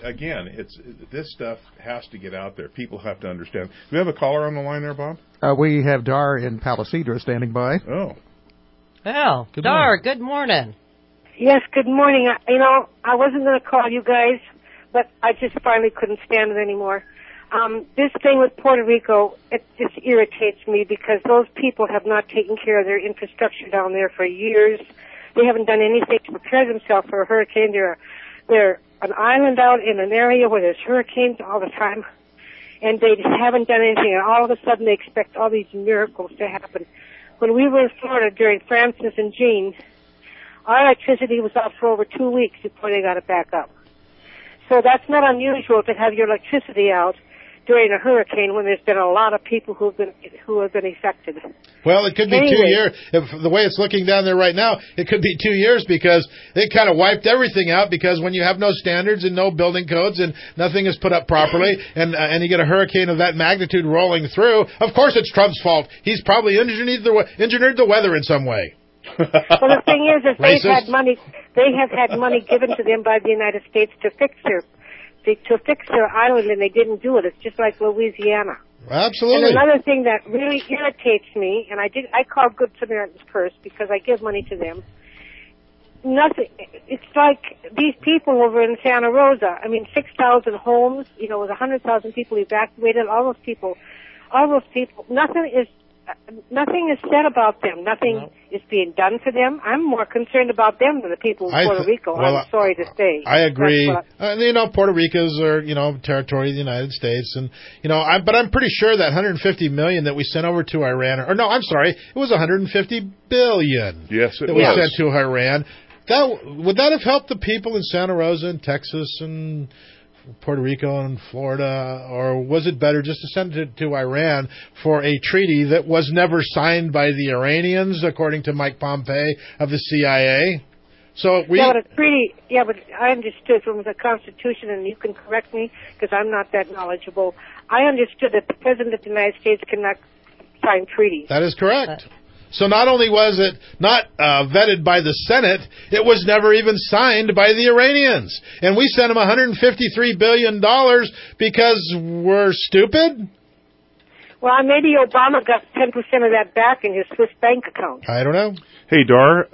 this stuff has to get out there. People have to understand. Do we have a caller on the line there, Bob? We have Dar in Palisadro standing by. Oh. Well, Dar, good morning. Yes, good morning. I wasn't going to call you guys, but I just finally couldn't stand it anymore. This thing with Puerto Rico, it just irritates me because those people have not taken care of their infrastructure down there for years. They haven't done anything to prepare themselves for a hurricane. They're an island out in an area where there's hurricanes all the time, and they just haven't done anything. And all of a sudden, they expect all these miracles to happen. When we were in Florida during Francis and Jean, our electricity was out for over 2 weeks before they got it back up. So that's not unusual to have your electricity out during a hurricane when there's been a lot of people who have been affected. Well, it could be 2 years. If the way it's looking down there right now, it could be 2 years because they kind of wiped everything out because when you have no standards and no building codes and nothing is put up properly and you get a hurricane of that magnitude rolling through, of course it's Trump's fault. He's probably engineered the weather in some way. Well, the thing is they have had money given to them by the United States to fix their island, and they didn't do it. It's just like Louisiana. Absolutely. And another thing that really irritates me, and I call Good Samaritans first because I give money to them, nothing. It's like these people over in Santa Rosa. I mean, 6,000 homes. You know, with 100,000 people evacuated. All those people. Nothing is said about them. Nothing is being done for them. I'm more concerned about them than the people in Puerto Rico. I'm sorry to say. I agree. Puerto Rico's are, territory of the United States, and but I'm pretty sure that 150 million that we sent over to Iran, it was 150 billion. Yes, that we sent to Iran. Would that have helped the people in Santa Rosa and Texas and Puerto Rico and Florida, or was it better just to send it to Iran for a treaty that was never signed by the Iranians, according to Mike Pompeo of the CIA? So but a treaty. Yeah, but I understood from the Constitution, and you can correct me because I'm not that knowledgeable. I understood that the President of the United States cannot sign treaties. That is correct. So not only was it not vetted by the Senate, it was never even signed by the Iranians. And we sent them $153 billion because we're stupid? Well, maybe Obama got 10% of that back in his Swiss bank account. I don't know. Hey, Dar,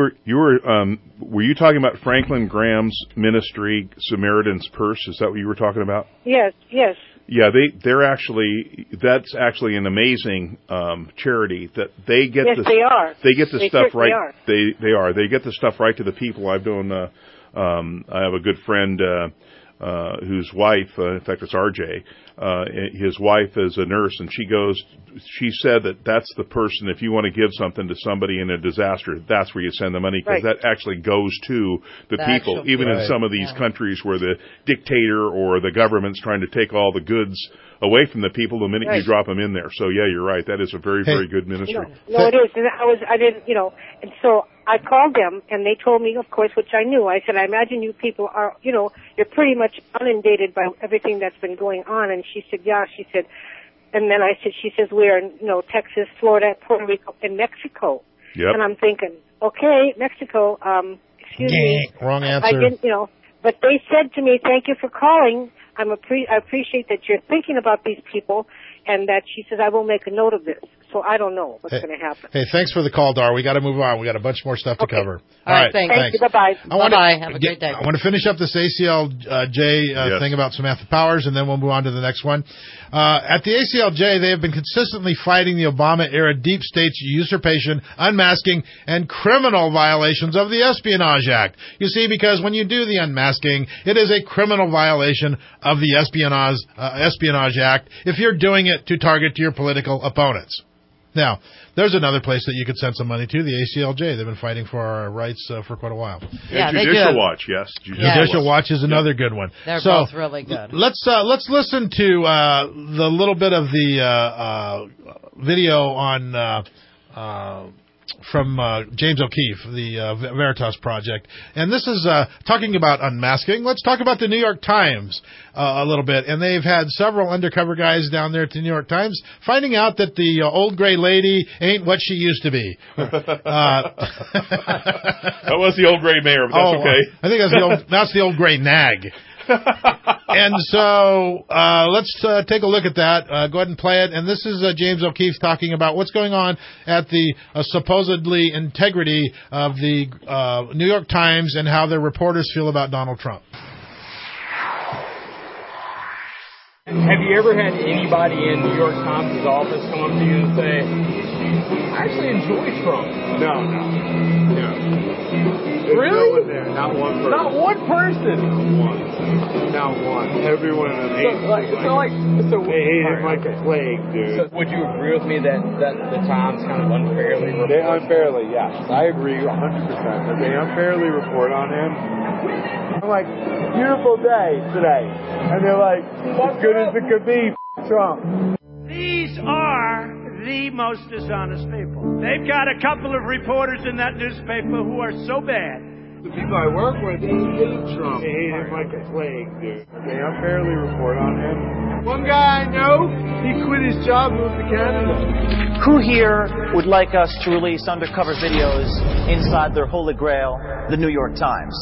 were you talking about Franklin Graham's ministry, Samaritan's Purse? Is that what you were talking about? Yes. Yeah, that's actually an amazing charity that they get. Yes, they are. They get the stuff right. Are. They are. They get the stuff right to the people. I've known. I have a good friend whose wife, in fact, it's RJ. His wife is a nurse, and she said that's the person, if you want to give something to somebody in a disaster, that's where you send the money, because that actually goes to the people, even in some of these countries where the dictator or the government's trying to take all the goods away from the people the minute you drop them in there. So, yeah, you're right. That is a very, very good ministry. No, it is. And I didn't, and so I called them, and they told me, of course, which I knew. I said, I imagine you people are, you're pretty much inundated by everything that's been going on. And she said, yeah. She said, and then she says, we're in, Texas, Florida, Puerto Rico, and Mexico. Yep. And I'm thinking, okay, Mexico, excuse me. Wrong answer. I didn't, but they said to me, thank you for calling. I appreciate that you're thinking about these people, and that she says, I will make a note of this. So I don't know what's going to happen. Hey, thanks for the call, Dar. We got to move on. We got a bunch more stuff to cover. All right, thanks. Thank you. Bye-bye. Bye-bye. Have a great day. I want to finish up this ACLJ thing about Samantha Powers, and then we'll move on to the next one. At the ACLJ, they have been consistently fighting the Obama-era deep state's usurpation, unmasking, and criminal violations of the Espionage Act. You see, because when you do the unmasking, it is a criminal violation of the Espionage Act if you're doing it to target your political opponents. Now, there's another place that you could send some money to, the ACLJ. They've been fighting for our rights for quite a while. Yeah, Judicial Watch, yes. Judicial Watch is another good one. They're both really good. Let's listen to the little bit of the video on from James O'Keefe, the Veritas Project. And this is talking about unmasking. Let's talk about the New York Times a little bit. And they've had several undercover guys down there at the New York Times finding out that the old gray lady ain't what she used to be. That was the old gray mayor, but that's okay. I think that's the old gray nag. And so let's take a look at that. Go ahead and play it. And this is James O'Keefe talking about what's going on at the supposedly integrity of the New York Times and how their reporters feel about Donald Trump. Have you ever had anybody in New York Times' office come up to you and say, I actually enjoy Trump? No. Really? No one there. Not one person. Not one person? Not one. Everyone hates him. They hate him like a plague, dude. So would you agree with me that the Times kind of unfairly reports? They unfairly, yes. I agree 100% that they unfairly report on him. I'm like, beautiful day today. And they're like, as good as it could be, Trump. These are the most dishonest people. They've got a couple of reporters in that newspaper who are so bad. The people I work with, they hate Trump. They hate him like a plague, dude. They unfairly report on him. One guy I know, he quit his job and moved to Canada. Who here would like us to release undercover videos inside their holy grail, the New York Times?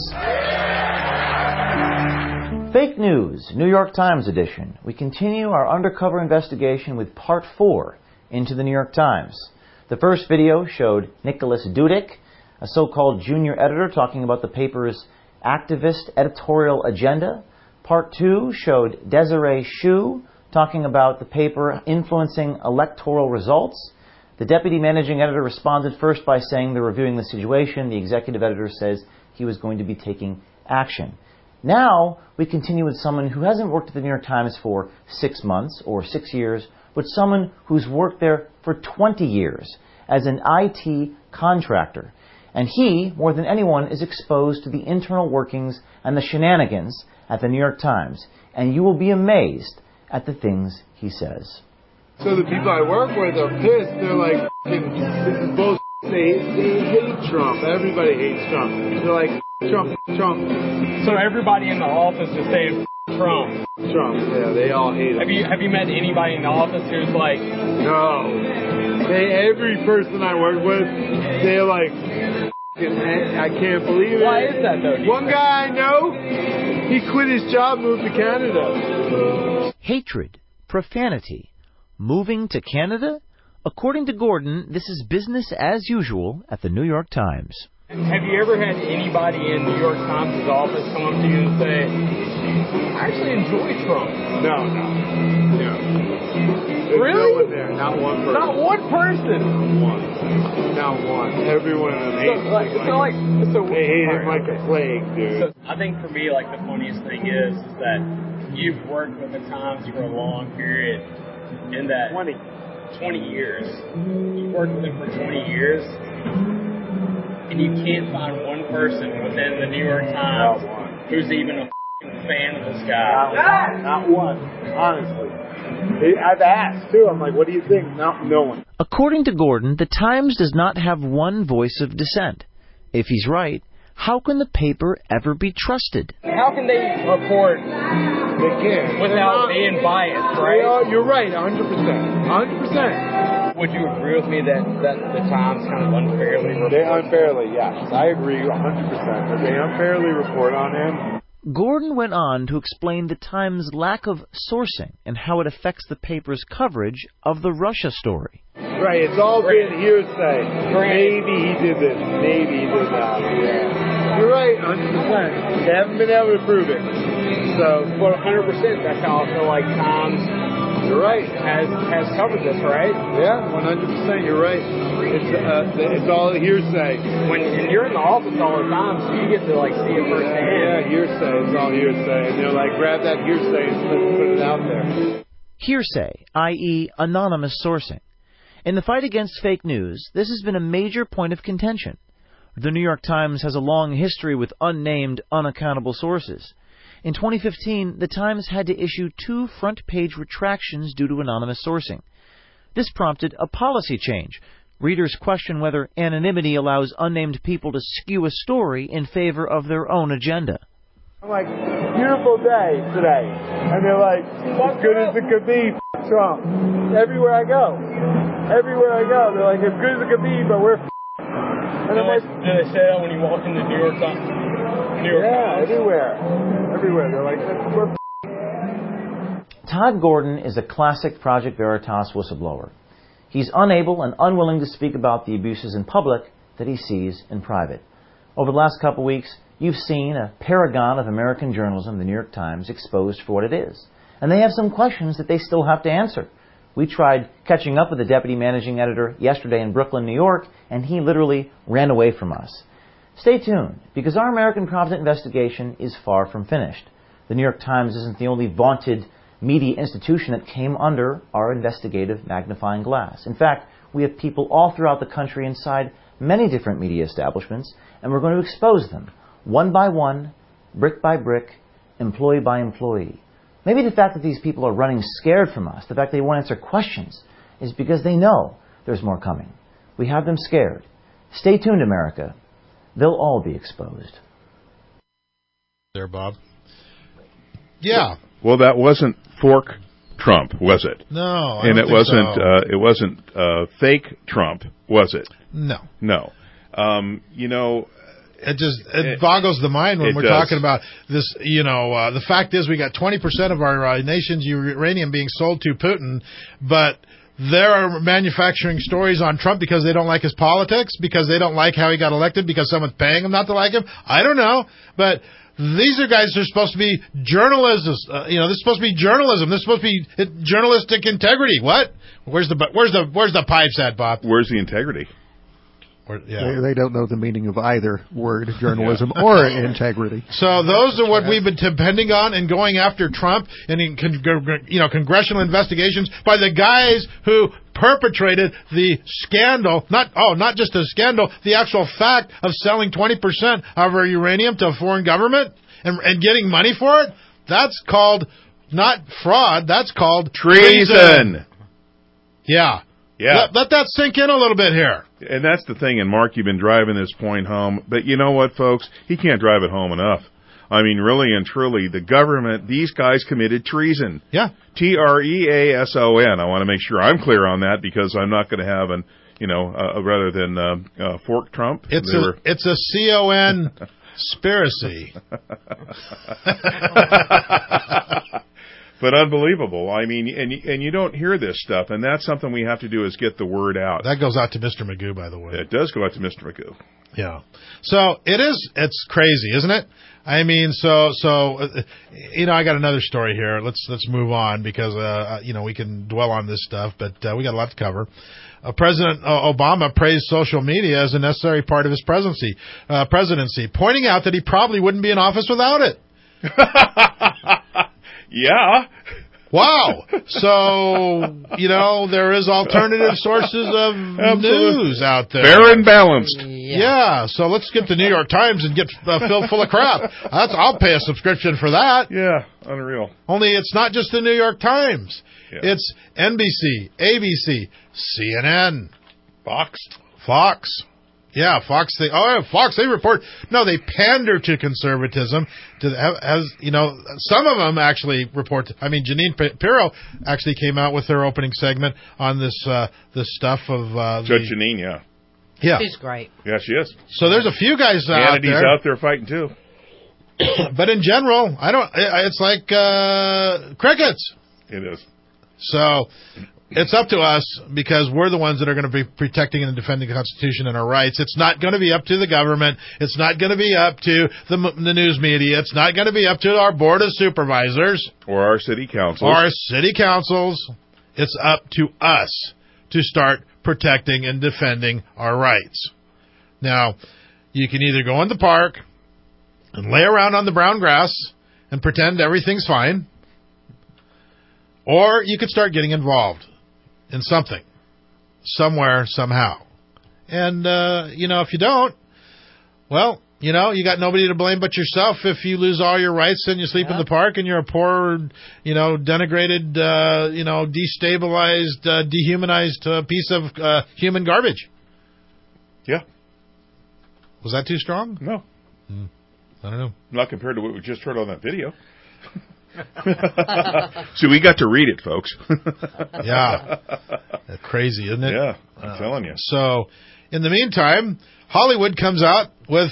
Fake News, New York Times edition. We continue our undercover investigation with part 4 into the New York Times. The first video showed Nicholas Dudek a so-called junior editor talking about the paper's activist editorial agenda. Part 2 showed Desiree Hsu talking about the paper influencing electoral results. The deputy managing editor responded first by saying they're reviewing the situation. The executive editor says he was going to be taking action. Now, we continue with someone who hasn't worked at the New York Times for 6 months or 6 years, but someone who's worked there for 20 years as an IT contractor. And he, more than anyone, is exposed to the internal workings and the shenanigans at the New York Times. And you will be amazed at the things he says. So the people I work with are pissed. They're like, this is bullshit. They hate Trump. Everybody hates Trump. They're like, Trump. So everybody in the office is saying Trump. Trump, yeah, they all hate him. Have you met anybody in the office who's like... No. Every person I work with, they're like, I can't believe it. Why is that, though? One guy I know, he quit his job, moved to Canada. Hatred, profanity, moving to Canada? According to Gordon, this is business as usual at the New York Times. Have you ever had anybody in New York Times' office come up to you and say, I actually enjoy Trump? No. There's really? No one there. Not one person. Not one person? Not one. Everyone hates him. They hate him like a plague, dude. So I think for me, like, the funniest thing is that you've worked with the Times for a long period, in that 20 years. You've worked with them for 20 years. And you can't find one person within the New York Times who's even a fan of this guy. Not one. Honestly. I've asked, too. I'm like, what do you think? No one. According to Gordon, the Times does not have one voice of dissent. If he's right, how can the paper ever be trusted? How can they report without being biased, right? You're right, 100%. 100%. Would you agree with me that the Times kind of unfairly reports? They unfairly, yes. I agree 100%. That they unfairly report on him. Gordon went on to explain the Times' lack of sourcing and how it affects the paper's coverage of the Russia story. Right, it's all been hearsay. Maybe he did this, maybe he did that. Yeah. You're right, 100%. They haven't been able to prove it. So, well, 100%, that's how I feel like Times... You're right. Has covered this, right? Yeah, 100%. You're right. It's all hearsay. When you're in the office all the time, so you get to like see it firsthand. Yeah, hearsay. It's all hearsay, and they're like, grab that hearsay and put it out there. Hearsay, i.e., anonymous sourcing. In the fight against fake news, this has been a major point of contention. The New York Times has a long history with unnamed, unaccountable sources. In 2015, the Times had to issue 2 front-page retractions due to anonymous sourcing. This prompted a policy change. Readers question whether anonymity allows unnamed people to skew a story in favor of their own agenda. I'm like, beautiful day today. And they're like, as good as it could be, Trump. Everywhere I go, they're like, as good as it could be, but we're and I'm like, do they say that when you walk into New York Times? Everywhere. They're like, we're Todd Gordon is a classic Project Veritas whistleblower. He's unable and unwilling to speak about the abuses in public that he sees in private. Over the last couple weeks, you've seen a paragon of American journalism, the New York Times, exposed for what it is. And they have some questions that they still have to answer. We tried catching up with the deputy managing editor yesterday in Brooklyn, New York, and he literally ran away from us. Stay tuned, because our American Competent investigation is far from finished. The New York Times isn't the only vaunted media institution that came under our investigative magnifying glass. In fact, we have people all throughout the country inside many different media establishments, and we're going to expose them, one by one, brick by brick, employee by employee. Maybe the fact that these people are running scared from us, the fact they won't answer questions, is because they know there's more coming. We have them scared. Stay tuned, America. They'll all be exposed. There, Bob. Yeah. Well, that wasn't fork Trump, was it? No, and it wasn't. So. It wasn't fake Trump, was it? No. It boggles the mind when we're talking about this. The fact is we got 20% of our nation's uranium being sold to Putin, but they're manufacturing stories on Trump because they don't like his politics, because they don't like how he got elected, because someone's paying them not to like him. I don't know, but these are guys that are supposed to be journalists. This is supposed to be journalism. This is supposed to be journalistic integrity. What? Where's the pipes at, Bob? Where's the integrity? They don't know the meaning of either word, journalism or integrity. So those are what we've been depending on and going after Trump and in congressional investigations by the guys who perpetrated the scandal, not just a scandal, the actual fact of selling 20% of our uranium to a foreign government and getting money for it. That's called not fraud, that's called treason. Yeah. Let that sink in a little bit here. And that's the thing, and Mark, you've been driving this point home, but you know what, folks? He can't drive it home enough. I mean, really and truly, the government, these guys committed treason. Yeah. Treason. I want to make sure I'm clear on that because I'm not going to have rather than fork Trump. It's a CON conspiracy. But unbelievable. I mean, and you don't hear this stuff, and that's something we have to do is get the word out. That goes out to Mr. Magoo, by the way. It does go out to Mr. Magoo. Yeah. So it's crazy, isn't it? I mean, I got another story here. Let's move on because we can dwell on this stuff, but we got a lot to cover. President Obama praised social media as a necessary part of his presidency, pointing out that he probably wouldn't be in office without it. Yeah. Wow. So, there is alternative sources of news out there. Fair and balanced. Yeah. So let's get the New York Times and get filled full of crap. I'll pay a subscription for that. Yeah. Unreal. Only it's not just the New York Times. Yeah. It's NBC, ABC, CNN. Fox. Yeah, Fox. Fox. They report. No, they pander to conservatism. Some of them actually report. Jeanine Pirro actually came out with her opening segment on this stuff of Judge Jeanine. Yeah, she's great. Yeah, she is. So there's a few guys Hannity's out there fighting too. But in general, it's like crickets. It is. So it's up to us because we're the ones that are going to be protecting and defending the Constitution and our rights. It's not going to be up to the government. It's not going to be up to the news media. It's not going to be up to our Board of Supervisors. Or our city councils. It's up to us to start protecting and defending our rights. Now, you can either go in the park and lay around on the brown grass and pretend everything's fine, or you could start getting involved in something, somewhere, somehow. And, if you don't, well, you got nobody to blame but yourself if you lose all your rights and you sleep in the park and you're a poor, denigrated, destabilized, dehumanized piece of human garbage. Yeah. Was that too strong? No. I don't know. Not compared to what we just heard on that video. See, we got to read it, folks. Yeah. Crazy, isn't it? Yeah, I'm telling you. So, in the meantime, Hollywood comes out with,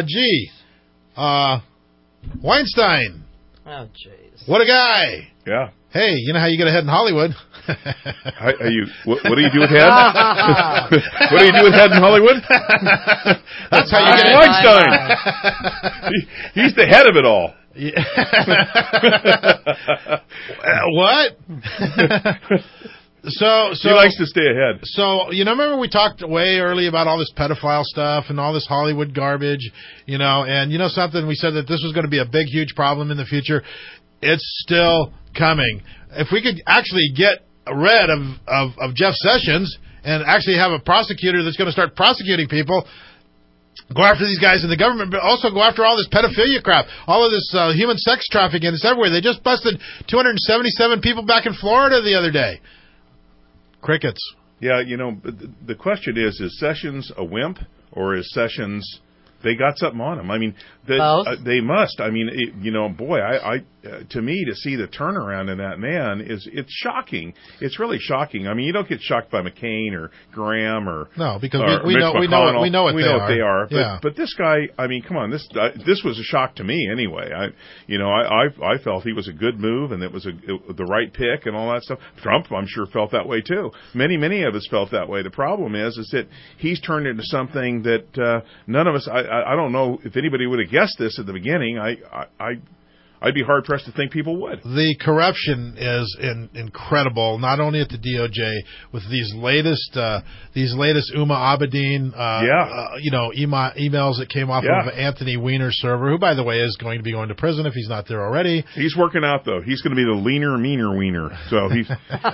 Weinstein. Oh, jeez. What a guy. Yeah. Hey, you know how you get ahead in Hollywood? What do you do with head? What do you do with head in Hollywood? That's how you get Weinstein. He's the head of it all. Yeah. What? So he likes to stay ahead. So, remember we talked way early about all this pedophile stuff and all this Hollywood garbage, and something, we said that this was going to be a big, huge problem in the future. It's still coming. If we could actually get rid of Jeff Sessions and actually have a prosecutor that's going to start prosecuting people, go after these guys in the government, but also go after all this pedophilia crap, all of this human sex trafficking. It's everywhere. They just busted 277 people back in Florida the other day. Crickets. Yeah, the question is Sessions a wimp or is Sessions, they got something on him? I mean, they must. I mean, to me, to see the turnaround in that man it's shocking. It's really shocking. I mean, you don't get shocked by McCain or Graham or no, because or we know what they are. But this guy, I mean, come on, this was a shock to me anyway. I felt he was a good move and it was the right pick and all that stuff. Trump, I'm sure, felt that way too. Many of us felt that way. The problem is that he's turned into something that none of us. I don't know if anybody would have guessed this at the beginning. I'd be hard pressed to think people would. The corruption is incredible, not only at the DOJ with these latest Uma Abedin, emails that came off of Anthony Weiner's server, who, by the way, is going to be going to prison if he's not there already. He's working out though. He's going to be the leaner, meaner Weiner. So he's.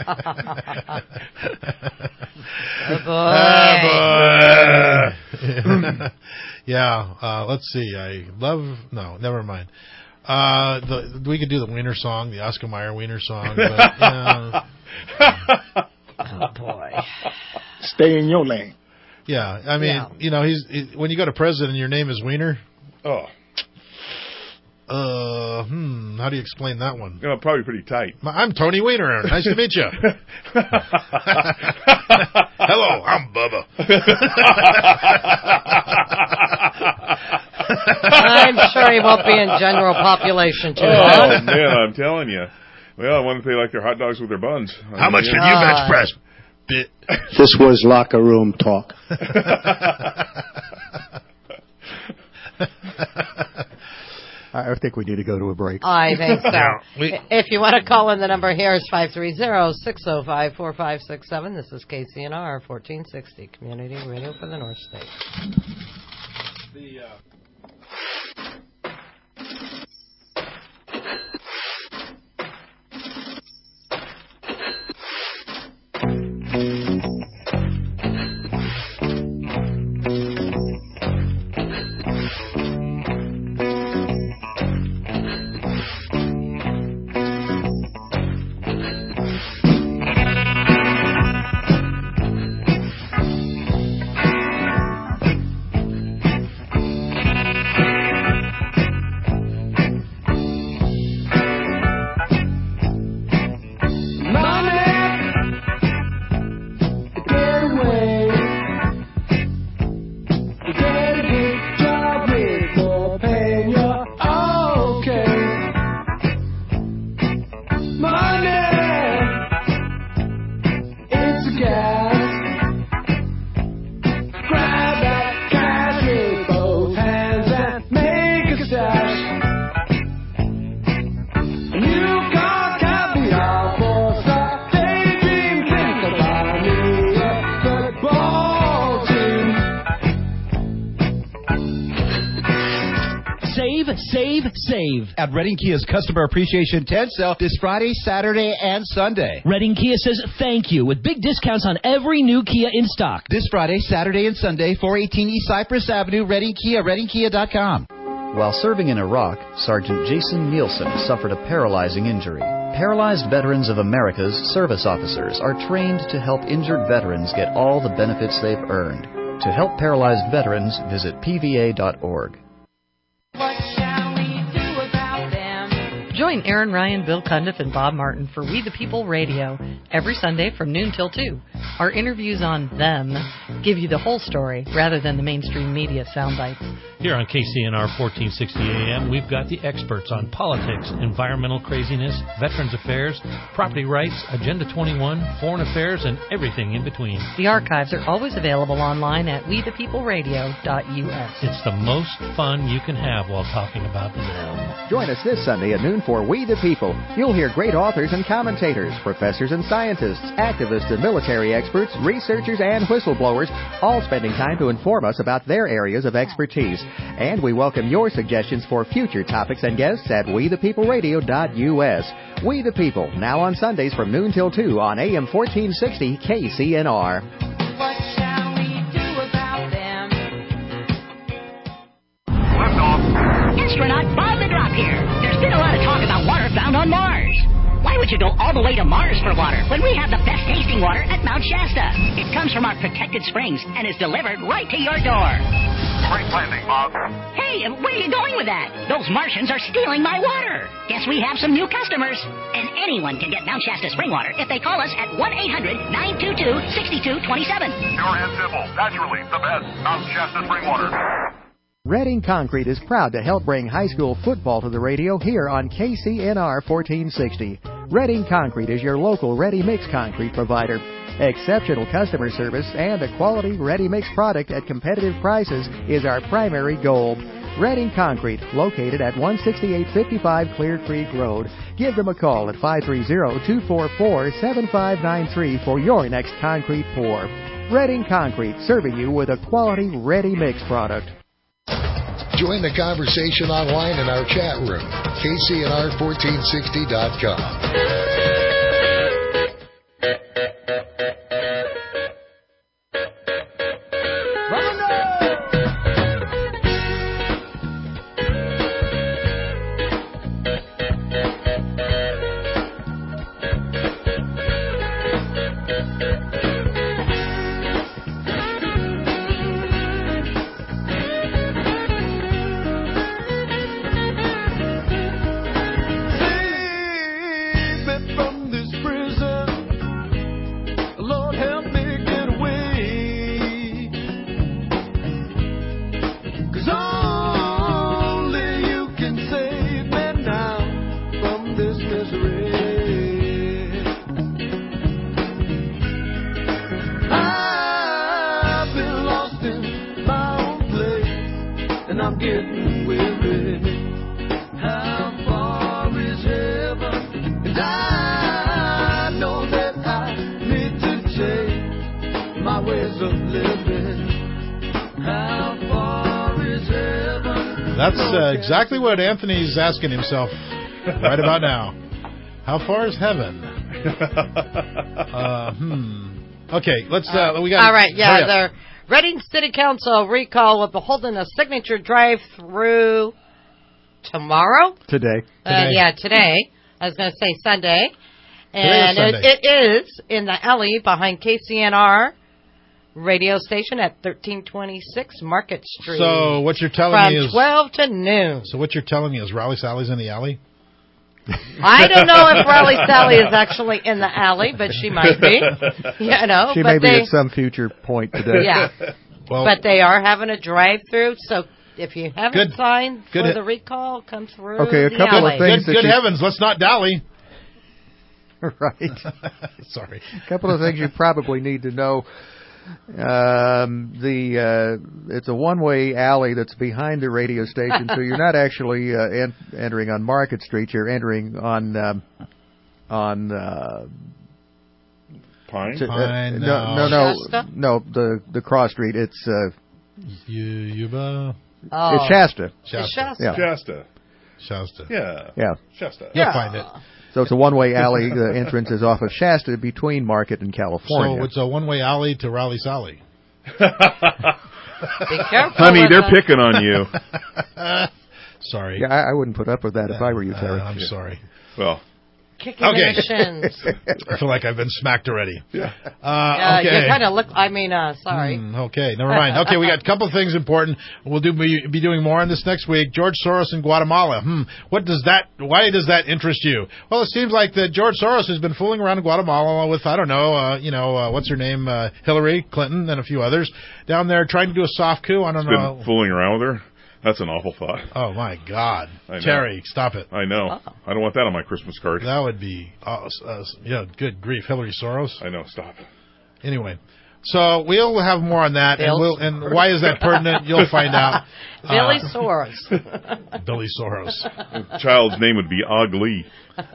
Oh boy. Yeah. Let's see. Never mind. We could do the Wiener song, the Oscar Mayer Wiener song. But, oh boy! Stay in your lane. Yeah, I mean, when you go to prison and your name is Wiener. Oh. How do you explain that one? Probably pretty tight. I'm Tony Wiener. Nice to meet you. Hello, I'm Bubba. I'm sure he won't be in general population too long. Oh, man, I'm telling you. Well, I want to pay like their hot dogs with their buns. How much can you bench press? This was locker room talk. I think we need to go to a break. I think so. If you want to call in, the number here is 530-605-4567. This is KCNR 1460, Community Radio for the North State. Save at Reading Kia's Customer Appreciation Tent Sale this Friday, Saturday, and Sunday. Reading Kia says thank you with big discounts on every new Kia in stock. This Friday, Saturday, and Sunday, 418 East Cypress Avenue, Reading Kia, readingkia.com. While serving in Iraq, Sergeant Jason Nielsen suffered a paralyzing injury. Paralyzed Veterans of America's service officers are trained to help injured veterans get all the benefits they've earned. To help paralyzed veterans, visit pva.org. Join Aaron Ryan, Bill Cundiff, and Bob Martin for We the People Radio every Sunday from noon till 2. Our interviews on them give you the whole story rather than the mainstream media sound bites. Here on KCNR 1460 AM, we've got the experts on politics, environmental craziness, veterans affairs, property rights, Agenda 21, foreign affairs, and everything in between. The archives are always available online at wethepeopleradio.us. It's the most fun you can have while talking about them. Join us this Sunday at noon for We the People. You'll hear great authors and commentators, professors and scientists, activists and military experts, researchers and whistleblowers, all spending time to inform us about their areas of expertise. And we welcome your suggestions for future topics and guests at wethepeopleradio.us. We the People, now on Sundays from noon till 2 on AM 1460 KCNR. What shall we do about them? Astronaut Bob the Drop here. There's been a lot of talk about water found on Mars. Why would you go all the way to Mars for water when we have the best tasting water at Mount Shasta? It comes from our protected springs and is delivered right to your door. Great planting, Bob. Hey, where are you going with that? Those Martians are stealing my water. Guess we have some new customers. And anyone can get Mount Shasta spring water if they call us at 1-800-922-6227. Pure and simple. Naturally, the best. Mount Shasta spring water. Reading Concrete is proud to help bring high school football to the radio here on KCNR 1460. Reading Concrete is your local ready-mix concrete provider. Exceptional customer service and a quality ready-mix product at competitive prices is our primary goal. Reading Concrete, located at 16855 Clear Creek Road. Give them a call at 530-244-7593 for your next concrete pour. Reading Concrete, serving you with a quality ready-mix product. Join the conversation online in our chat room, KCNR1460.com. That's exactly what Anthony's asking himself right about now. How far is heaven? Okay, let's. We got. All right, yeah. The Reading City Council recall will be holding a signature drive-through tomorrow. Today. Today. I was going to say Sunday, and it is in the alley behind KCNR radio station at 1326 Market Street. So what you're telling me is from 12 to noon. So what you're telling me is Raleigh Sally's in the alley? I don't know if Raleigh Sally is actually in the alley, but she might be. You know, she may be at some future point today. Yeah, but they are having a drive-through. So if you haven't signed for the recall, come through. Okay, a couple of things. Good heavens, let's not dally. Right. Sorry. A couple of things you probably need to know. It's a one-way alley that's behind the radio station, so you're not actually entering on Market Street. You're entering on Pine. Pine. No. The cross street. It's Yuba. It's Shasta. Shasta. Yeah. Shasta. You'll find it. So it's a one-way alley. The entrance is off of Shasta between Market and California. So it's a one-way alley to Raleigh Sally. Be careful. Honey, they're picking on you. Sorry. Yeah, I wouldn't put up with that if I were you, Terry. I'm sorry. Well. Kicking in the shins. I feel like I've been smacked already. Yeah. Okay. You kind of look. Sorry. Okay, never mind. Okay, we got a couple of things important. We'll be doing more on this next week. George Soros in Guatemala. Why does that interest you? Well, it seems like that George Soros has been fooling around in Guatemala with what's her name, Hillary Clinton and a few others down there trying to do a soft coup. I don't know. Been fooling around with her. That's an awful thought. Oh, my God. Terry, stop it. I know. Oh. I don't want that on my Christmas card. That would be, good grief. Hillary Soros? I know. Stop. Anyway, so we'll have more on that. And why is that pertinent? You'll find out. Billy Soros. Billy Soros. The child's name would be Og Lee.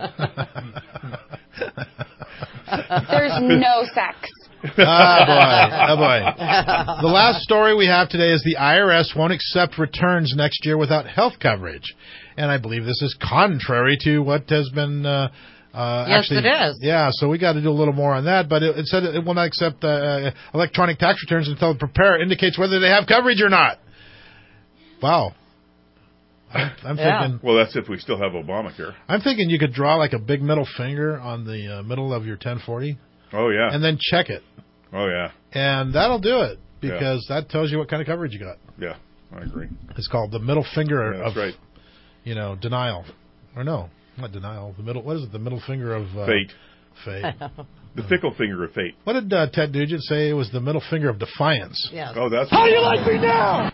There's no sex. Oh boy. The last story we have today is the IRS won't accept returns next year without health coverage. And I believe this is contrary to what has been yes, it is. Yeah, so we got to do a little more on that. But it said it will not accept electronic tax returns until the preparer indicates whether they have coverage or not. Wow. I'm thinking. Well, that's if we still have Obamacare. I'm thinking you could draw like a big middle finger on the middle of your 1040. Oh, yeah. And then check it. Oh, yeah. And that'll do it, because that tells you what kind of coverage you got. Yeah. I agree. It's called the middle finger of, right. Denial. Or no, not denial. What is it? The middle finger of... Fate. Fate. The fickle finger of fate. What did Ted Nugent say? It was the middle finger of defiance. Yes. Oh, that's... How do you like me now?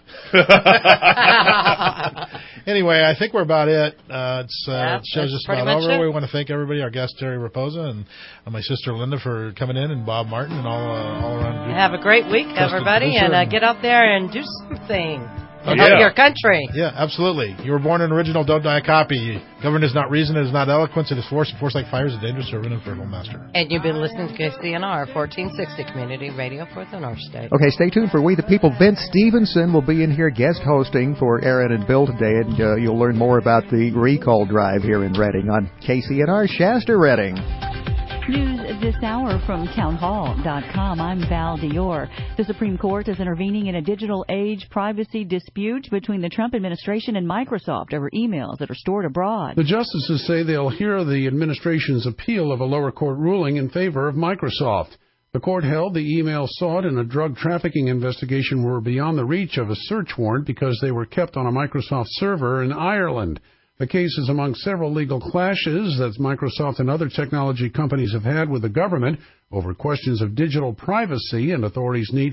Anyway, I think we're about it. The show's just pretty about much over. it. We want to thank everybody, our guest Terry Raposa and my sister Linda for coming in, and Bob Martin, and all around. Have a great week, everybody, and get out there and do something. Help your country. Yeah, absolutely. You were born an original, don't die a copy. Government is not reason, it is not eloquence, it is force, and force like fire is a dangerous servant and fertile master. And you've been listening to KCNR 1460 Community Radio for the North State. Okay, stay tuned for We the People. Vince Stevenson will be in here guest hosting for Aaron and Bill today, and you'll learn more about the recall drive here in Reading on KCNR Shasta Reading. News this hour from townhall.com. I'm Val Dior. The Supreme Court is intervening in a digital age privacy dispute between the Trump administration and Microsoft over emails that are stored abroad. The justices say they'll hear the administration's appeal of a lower court ruling in favor of Microsoft. The court held the emails sought in a drug trafficking investigation were beyond the reach of a search warrant because they were kept on a Microsoft server in Ireland. The case is among several legal clashes that Microsoft and other technology companies have had with the government over questions of digital privacy and authorities' need